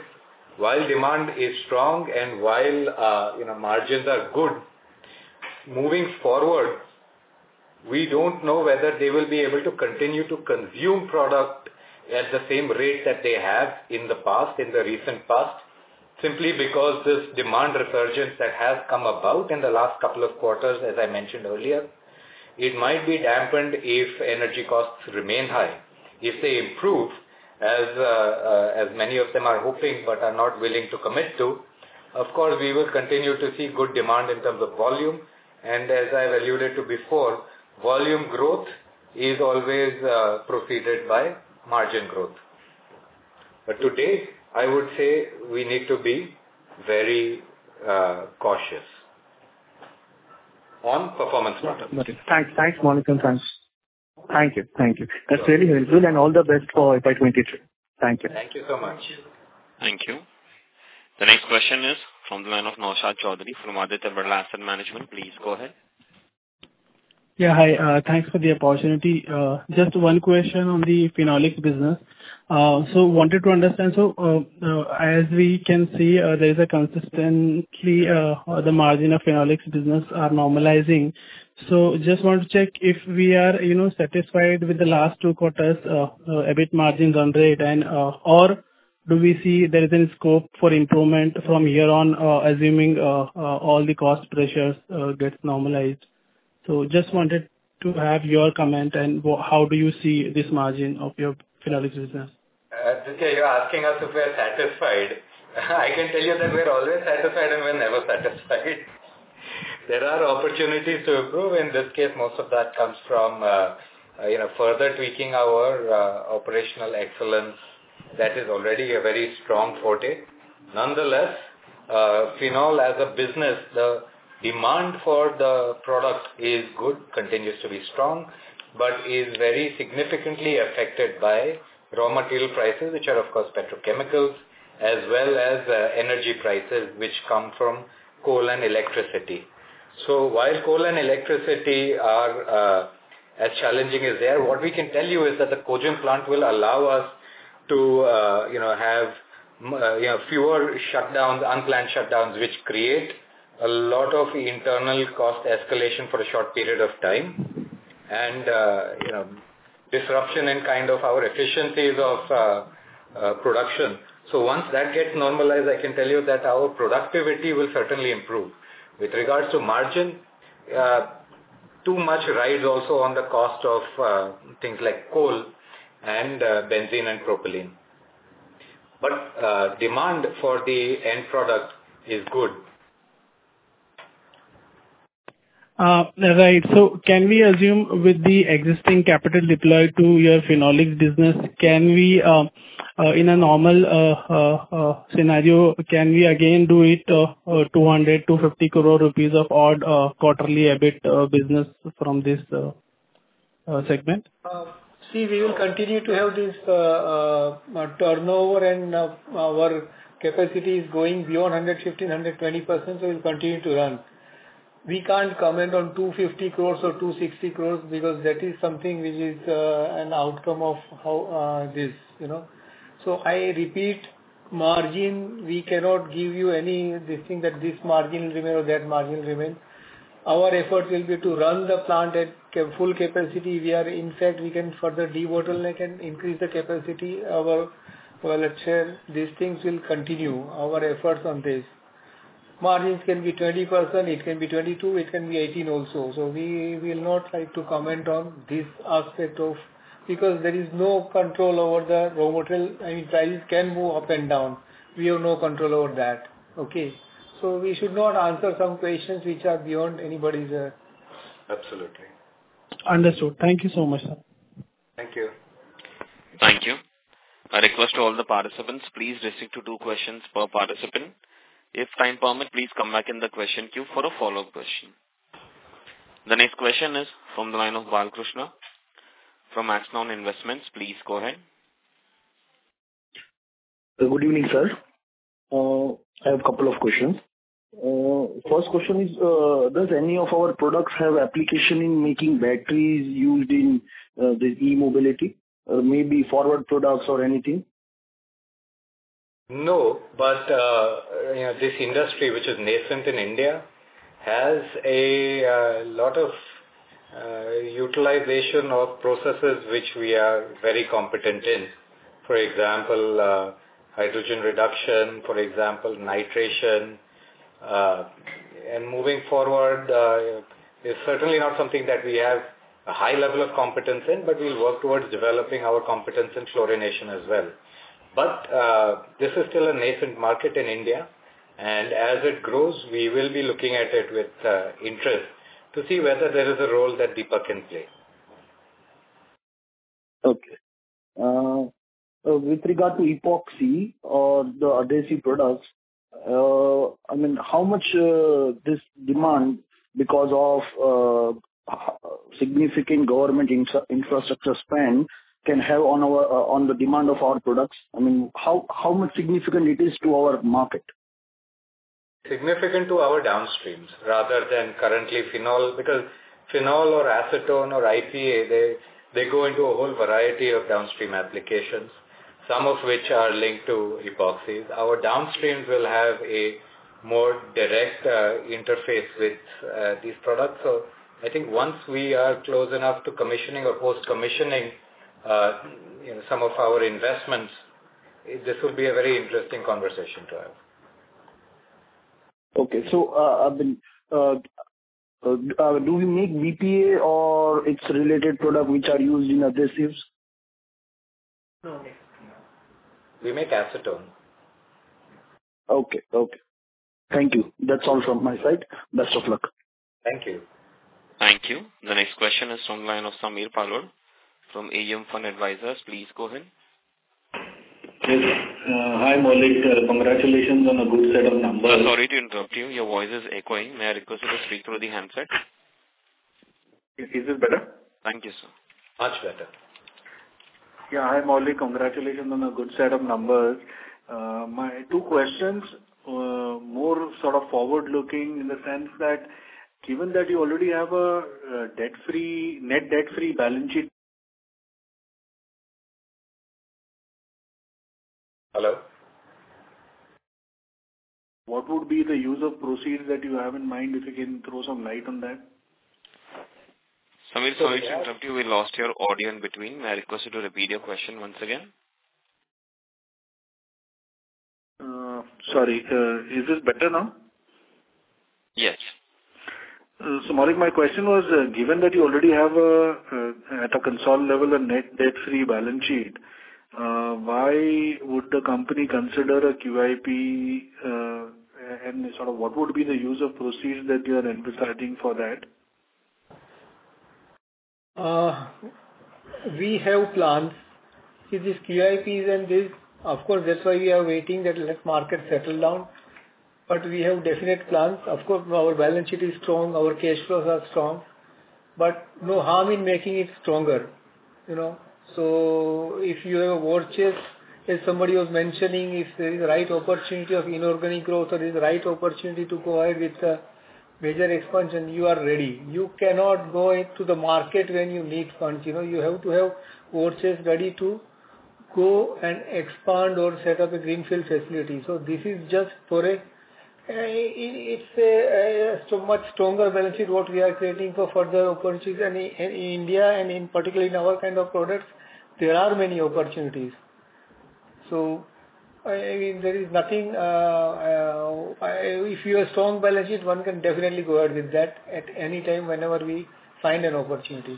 while demand is strong and while uh, you know margins are good, moving forward, we don't know whether they will be able to continue to consume product at the same rate that they have in the past, in the recent past, simply because this demand resurgence that has come about in the last couple of quarters, as I mentioned earlier, it might be dampened if energy costs remain high. If they improve, as uh, uh, as many of them are hoping but are not willing to commit to, of course we will continue to see good demand in terms of volume. And as I've alluded to before, volume growth is always uh, preceded by margin growth. But today, I would say we need to be very uh, cautious on performance products. Thanks, thanks, Monica. Thanks. Thank you, thank you. That's really helpful, and all the best for F Y twenty-three. Thank you. Thank you so much. Thank you. The next question is from the line of Naushad Chaudhary from Aditya Birla Asset Management. Please go ahead. Yeah, hi. Uh, thanks for the opportunity. Uh, just one question on the phenolics business. Uh, so wanted to understand, so uh, uh, as we can see, uh, there is a consistently, uh, the margin of phenolics business are normalizing. So just want to check if we are, you know, satisfied with the last two quarters, uh, uh, EBIT margins on rate, and, uh, or do we see there is any scope for improvement from here on, uh, assuming uh, uh, all the cost pressures uh, gets normalized? So just wanted to have your comment, and how do you see this margin of your phenolics business? Uh, Aditya, you're asking us if we're satisfied. I can tell you that we're always satisfied and we're never satisfied. There are opportunities to improve. In this case, most of that comes from uh, uh, you know, further tweaking our uh, operational excellence. That is already a very strong forte. Nonetheless, uh, phenol as a business, the demand for the product is good, continues to be strong, but is very significantly affected by raw material prices, which are of course petrochemicals, as well as uh, energy prices, which come from coal and electricity. So while coal and electricity are uh, as challenging as they are, what we can tell you is that the cogen plant will allow us to uh, you know have uh, you know fewer shutdowns, unplanned shutdowns, which create a lot of internal cost escalation for a short period of time, and uh, you know disruption in kind of our efficiencies of uh, uh, production. So once that gets normalized, I can tell you that our productivity will certainly improve. With regards to margin, uh, too much rides also on the cost of uh, things like coal and uh, benzene and propylene. But uh, demand for the end product is good. Uh, right. So can we assume with the existing capital deployed to your phenolics business, can we, uh, uh, in a normal uh, uh, uh, scenario, can we again do it uh, uh, two hundred to two hundred fifty crore rupees of odd uh, quarterly EBIT uh, business from this uh, uh, segment? Uh, see, we will continue to have this uh, uh, turnover, and uh, our capacity is going beyond one hundred fifteen, one hundred twenty percent, so we will continue to run. We can't comment on two hundred fifty crores or two hundred sixty crores, because that is something which is uh, an outcome of how uh, this, you know. So I repeat, margin, we cannot give you any this thing that this margin will remain or that margin will remain. Our effort will be to run the plant at full capacity. We are, in fact, we can further debottleneck and increase the capacity. Our, well, let's say, these things will continue, our efforts on this. Margins can be twenty percent, it can be twenty-two, it can be eighteen also. So we will not like to comment on this aspect of, because there is no control over the raw material. I mean, prices can move up and down. We have no control over that. Okay. So we should not answer some questions which are beyond anybody's. Uh... Absolutely. Understood. Thank you so much, sir. Thank you. Thank you. A request to all the participants, please restrict to two questions per participant. If time permit, please come back in the question queue for a follow-up question. The next question is from the line of Balkrishna from Axon Investments. Please go ahead. Good evening, sir. Uh, I have a couple of questions. Uh, first question is, uh, does any of our products have application in making batteries used in uh, the e-mobility, or maybe forward products or anything? No, but uh, you know, this industry, which is nascent in India, has a uh, lot of uh, utilization of processes which we are very competent in. For example, uh, hydrogen reduction, for example, nitration, uh, and moving forward uh, is certainly not something that we have a high level of competence in, but we'll work towards developing our competence in chlorination as well. But uh, this is still a nascent market in India, and as it grows, we will be looking at it with uh, interest to see whether there is a role that Deepak can play. Okay. Uh, uh, with regard to epoxy or the adhesive products, uh, I mean, how much uh, this demand because of uh, significant government infra- infrastructure spend can have on our uh, on the demand of our products? I mean, how how much significant it is to our market? Significant to our downstreams rather than currently phenol, because phenol or acetone or I P A, they they go into a whole variety of downstream applications, some of which are linked to epoxies. Our downstreams will have a more direct uh, interface with uh, these products. So I think once we are close enough to commissioning or post-commissioning uh, you know, some of our investments, this will be a very interesting conversation to have. Okay. So, uh, I mean, uh, uh, uh, do we make B P A or its related product which are used in adhesives? No. We make acetone. Okay. Okay. Thank you. That's all from my side. Best of luck. Thank you. Thank you. The next question is from the line of Samir Palod from A M Fund Advisors. Please go ahead. Yes. Uh, hi, Maulik. Uh, congratulations on a good set of numbers. Uh, sorry to interrupt you. Your voice is echoing. May I request you to speak through the handset? Is this better? Thank you, sir. Much better. Yeah, hi, Maulik. Congratulations on a good set of numbers. Uh, my two questions, uh, more sort of forward-looking in the sense that given that you already have a uh, debt-free, net debt-free balance sheet. Hello? What would be the use of proceeds that you have in mind, if you can throw some light on that? Samir, sorry to interrupt you. We lost your audio in between. May I request you to repeat your question once again? Uh, sorry, uh, is this better now? Yes. Uh, so, Maulik, my question was, uh, given that you already have a, uh, at a console level, a net debt-free balance sheet, uh, why would the company consider a Q I P, uh, and sort of what would be the use of proceeds that you are envisaging for that? Uh, we have plans. See, these Q I Ps and this, of course, that's why we are waiting that let market settle down. But we have definite plans. Of course, our balance sheet is strong, our cash flows are strong, but no harm in making it stronger, you know. So if you have a war chest, as somebody was mentioning, if there is a right opportunity of inorganic growth or there is a right opportunity to go ahead with a major expansion, you are ready. You cannot go into the market when you need funds. You know, you have to have war chest ready to go and expand or set up a greenfield facility. So this is just for a it's a, a so much stronger balance sheet what we are creating for further opportunities. And in, in India and in particular in our kind of products, there are many opportunities. So I mean, there is nothing. Uh, uh, if you have a strong balance sheet, one can definitely go ahead with that at any time whenever we find an opportunity.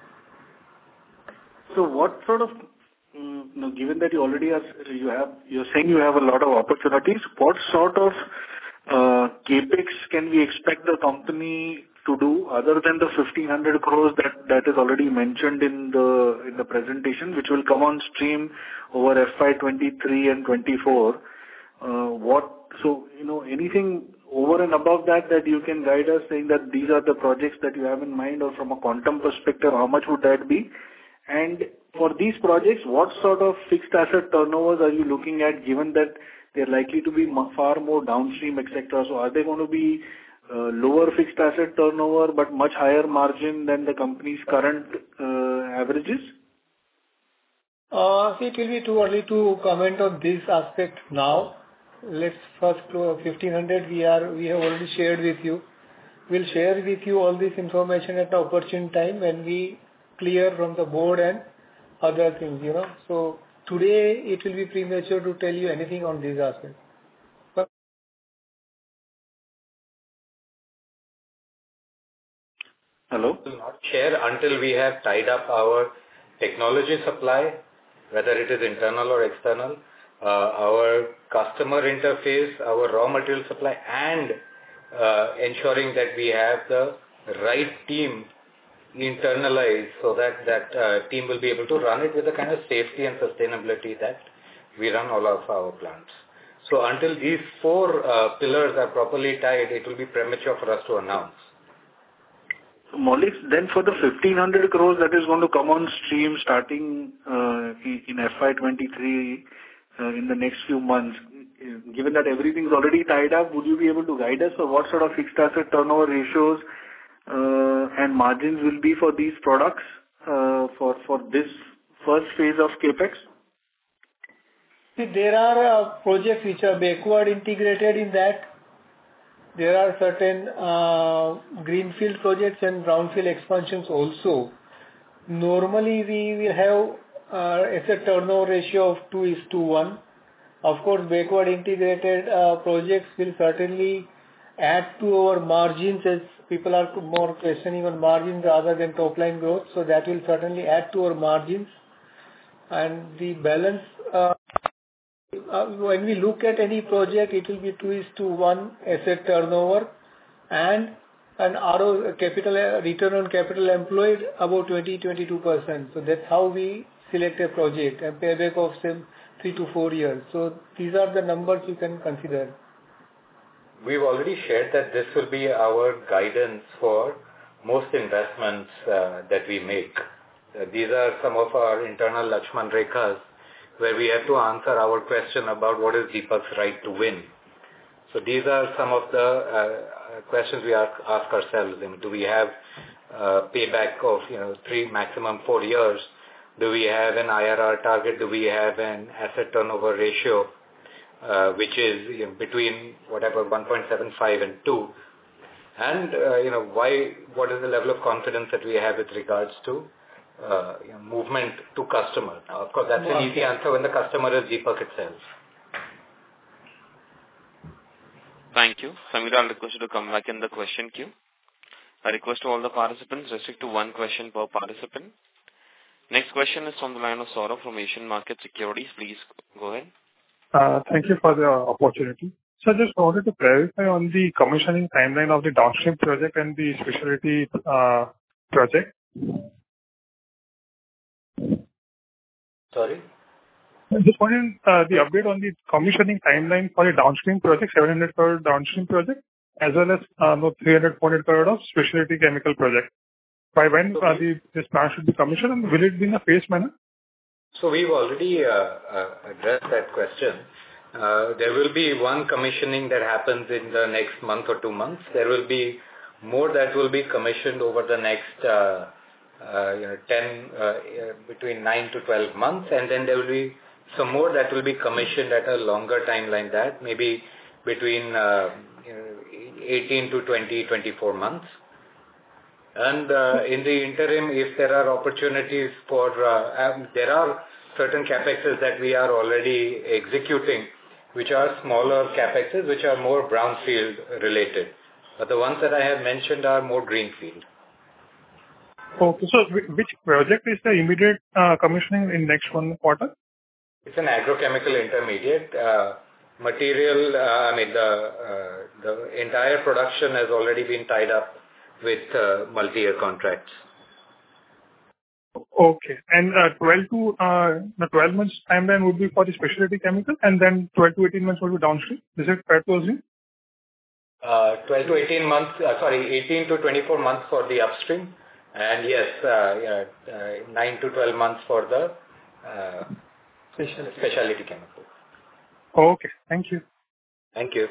So, what sort of, um, you know, given that you already have, you have, you're saying you have a lot of opportunities, what sort of uh, capex can we expect the company to do other than the fifteen hundred crores that that is already mentioned in the in the presentation, which will come on stream over F Y twenty-three and twenty-four? Uh, what so you know anything over and above that that you can guide us, saying that these are the projects that you have in mind, or from a quantum perspective, how much would that be? And for these projects, what sort of fixed asset turnovers are you looking at, given that they're likely to be far more downstream, et cetera? So are they going to be uh, lower fixed asset turnover but much higher margin than the company's current uh, averages? Uh, see, it will be too early to comment on this aspect now. Let's first close fifteen hundred. We are we have already shared with you. We'll share with you all this information at the opportune time when we clear from the board and other things, you know. So today it will be premature to tell you anything on this aspect. But Hello? We will not share until we have tied up our technology supply, whether it is internal or external, uh, our customer interface, our raw material supply, and uh, ensuring that we have the right team internalized so that that uh, team will be able to run it with the kind of safety and sustainability that we run all of our plants. So until these four uh, pillars are properly tied, it will be premature for us to announce. Maulik, then for the fifteen hundred crores that is going to come on stream starting uh, in F Y twenty-three uh, in the next few months, given that everything's already tied up, would you be able to guide us on what sort of fixed asset turnover ratios uh, and margins will be for these products uh, for, for this first phase of CapEx? see, there are uh, projects which are backward integrated in that. There are certain uh, greenfield projects and brownfield expansions also. Normally, we will have uh, asset turnover ratio of two is to one. Of course, backward integrated uh, projects will certainly add to our margins as people are more questioning on margins rather than top line growth. So that will certainly add to our margins. And the balance, uh, uh, when we look at any project, it will be two is to one asset turnover and an R O capital return on capital employed about twenty to twenty-two percent. So that's how we select a project and payback of say three to four years. So these are the numbers you can consider. We've already shared that this will be our guidance for most investments uh, that we make. Uh, these are some of our internal Lakshman Rekhas where we have to answer our question about what is Deepak's right to win. So these are some of the uh, questions we ask, ask ourselves. I mean, do we have uh, payback of you know three, maximum four years? Do we have an I R R target? Do we have an asset turnover ratio, uh, which is you know, between whatever one point seven five and two? And uh, you know why? What is the level of confidence that we have with regards to uh, you know, movement to customer? Now, of course, that's an easy answer when the customer is Deepak itself. Thank you. Samira, I'll request you to come back in the question queue. I request to all the participants restrict to one question per participant. Next question is from the line of Saurabh from Asian Market Securities. Please go ahead. Uh, Thank you for the opportunity. So I just wanted to clarify on the commissioning timeline of the downstream project and the specialty uh, project. Sorry? I just wanted uh, the update on the commissioning timeline for the downstream project, seven hundred crore downstream project, as well as uh, no, three hundred, four hundred crore of specialty chemical project. By when uh, the, this plant should be commissioned, and will it be in a phased manner? So we've already uh, uh, addressed that question. Uh, there will be one commissioning that happens in the next month or two months. There will be more that will be commissioned over the next uh, uh, you know, ten, uh, between nine to twelve months, and then there will be some more that will be commissioned at a longer timeline that maybe between uh, you know, eighteen to twenty, twenty-four months. And uh, in the interim, if there are opportunities for, uh, um, there are certain capexes that we are already executing, which are smaller capexes, which are more brownfield related. But the ones that I have mentioned are more greenfield. Okay, so which project is the immediate uh, commissioning in next one quarter? It's an agrochemical intermediate. Uh, material, uh, I mean, the, uh, the entire production has already been tied up with uh, multi-year contracts. Okay. And uh, twelve to uh, the twelve months timeline would be for the specialty chemical, and then twelve to eighteen months would be downstream. Is it fair to assume? Uh, twelve to eighteen months, uh, sorry, eighteen to twenty-four months for the upstream, and yes, uh, yeah, uh, nine to twelve months for the uh, specialty. specialty chemical. Okay. Thank you. Thank you.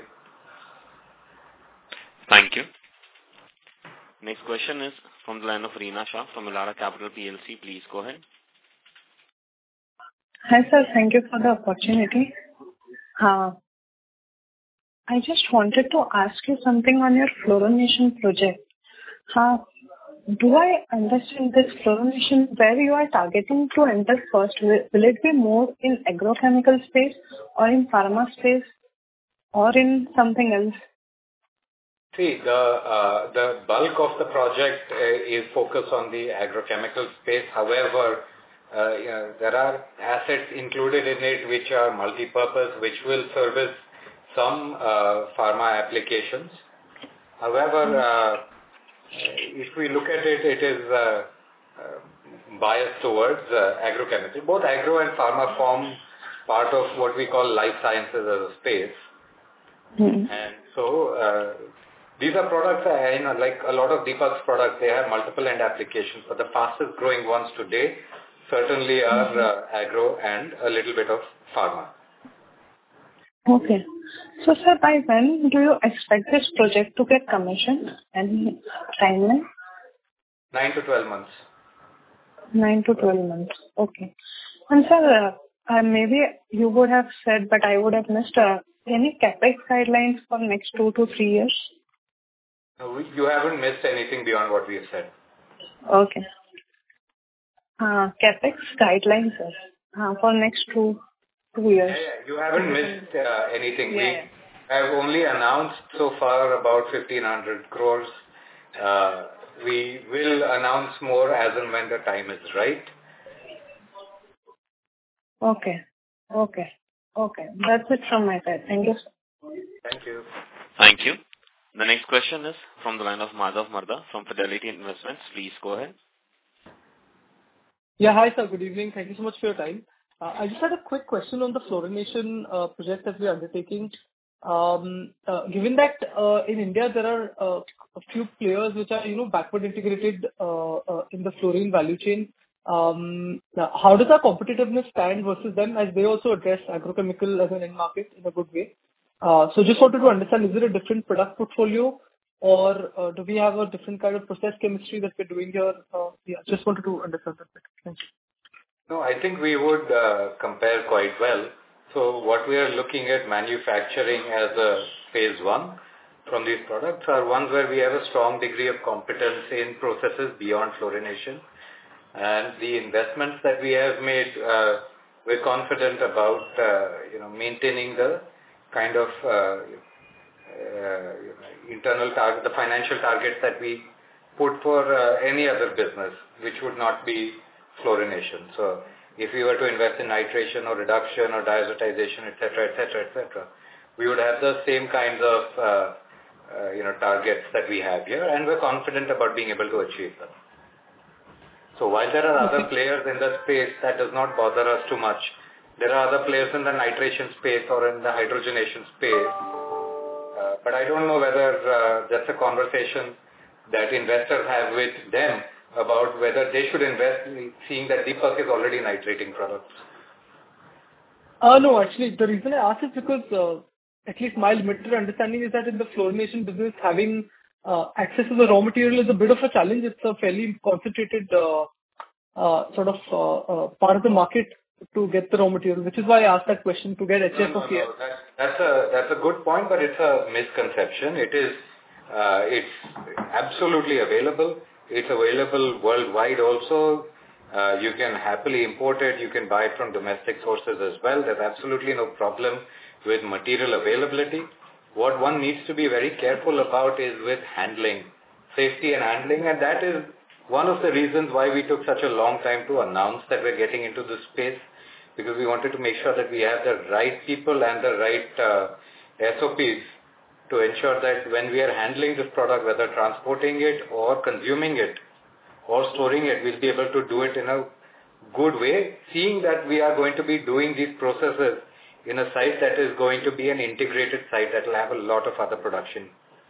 Thank you. Next question is from the line of Reena Shah from Elara Capital P L C. Please go ahead. Hi, sir. Thank you for the opportunity. Uh, I just wanted to ask you something on your fluorination project. Uh, Do I understand this fluorination where you are targeting to enter first? Will will it be more in agrochemical space or in pharma space or in something else? See, the uh, the bulk of the project uh, is focused on the agrochemical space. However, uh, you know, there are assets included in it which are multi-purpose, which will service some uh, pharma applications. However, uh, if we look at it, it is uh, uh, biased towards uh, agrochemical. Both agro and pharma form part of what we call life sciences as a space. Mm-hmm. And so, uh, these are products, uh, you know, like a lot of Deepak's products, they have multiple end applications, but the fastest growing ones today certainly are uh, agro and a little bit of pharma. Okay. So, sir, by when do you expect this project to get commissioned? Any timeline? Nine to twelve months. Nine to twelve months. Okay. And, sir, uh, uh, maybe you would have said, but I would have missed, uh, any CapEx guidelines for next two to three years? No, you haven't missed anything beyond what we have said. Okay. Uh, CapEx guidelines, sir, uh, for next two two years. Yeah, yeah. You haven't missed uh, anything. Yeah, yeah. We have only announced so far about fifteen hundred crores. Uh, we will announce more as and when the time is right. Okay. Okay. Okay. That's it from my side. Thank you, sir. Thank you. Thank you. The next question is from the line of Madhav Marda from Fidelity Investments. Please go ahead. Yeah, hi, sir. Good evening. Thank you so much for your time. Uh, I just had a quick question on the fluorination uh, project that we are undertaking. Um, uh, given that uh, in India there are uh, a few players which are, you know, backward integrated uh, uh, in the fluorine value chain, um, how does our competitiveness stand versus them, as they also address agrochemical as an end market in a good way? Uh, so just wanted to understand, is it a different product portfolio, or uh, do we have a different kind of process chemistry that we're doing here? Uh, yeah, just wanted to understand that better. Thank you. No, I think we would uh, compare quite well. So what we are looking at manufacturing as a phase one from these products are ones where we have a strong degree of competence in processes beyond fluorination. And the investments that we have made, uh, we're confident about, uh, you know, maintaining the kind of uh, uh, internal target, the financial targets that we put for uh, any other business, which would not be fluorination. So if we were to invest in nitration or reduction or diazotization, et cetera, et cetera, et cetera, we would have the same kinds of, uh, uh, you know, targets that we have here, and we're confident about being able to achieve them. So while there are other players in the space, that does not bother us too much. There are other players in the nitration space or in the hydrogenation space, uh, but I don't know whether uh, that's a conversation that investors have with them about whether they should invest, seeing that Deepak is already nitrating products. Uh, no, actually, the reason I ask is because uh, at least my limited understanding is that in the fluorination business, having uh, access to the raw material is a bit of a challenge. It's a fairly concentrated uh, uh, sort of uh, uh, part of the market to get the raw material, which is why I asked that question, to get H F O C. No, no, no, that, that's a that's a good point, but it's a misconception. It is uh, it's absolutely available. It's available worldwide also. Uh, you can happily import it. You can buy it from domestic sources as well. There's absolutely no problem with material availability. What one needs to be very careful about is with handling, safety and handling, and that is one of the reasons why we took such a long time to announce that we're getting into this space, because we wanted to make sure that we have the right people and the right uh, S O Ps to ensure that when we are handling this product, whether transporting it or consuming it or storing it, we'll be able to do it in a good way, seeing that we are going to be doing these processes in a site that is going to be an integrated site that will have a lot of other production.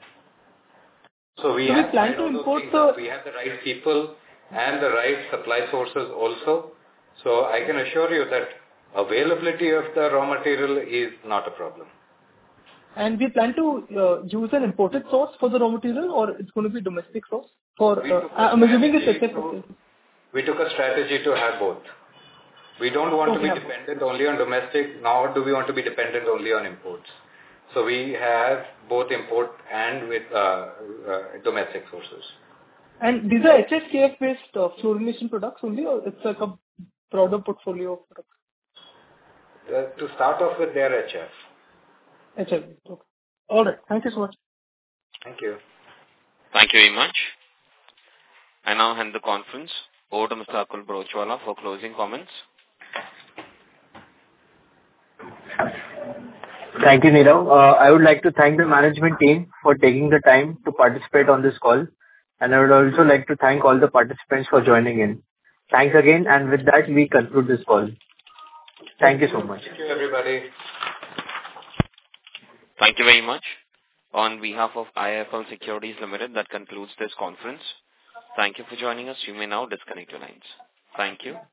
So we, so have, we plan to import the... we have the right people and the right supply sources also. So I can assure you that availability of the raw material is not a problem. And we plan to uh, use an imported source for the raw material, or it's going to be domestic source? For uh, I'm assuming it's H F O C. We took a strategy to have both. We don't want Okay. to be dependent only on domestic, nor do we want to be dependent only on imports. So we have both import and with uh, uh, domestic sources. And these are H F K F based uh, fluorination products only, or it's like a broader portfolio of products? Uh, to start off with, they are H F. H F. Okay. All right. Thank you so much. Thank you. Thank you very much. I now hand the conference over to Mister Akul Broachwala for closing comments. Thank you, Nirav. Uh, I would like to thank the management team for taking the time to participate on this call, and I would also like to thank all the participants for joining in. Thanks again, and with that, we conclude this call. Thank you so much. Thank you, everybody. Thank you very much. On behalf of I I F L Securities Limited, that concludes this conference. Thank you for joining us. You may now disconnect your lines. Thank you.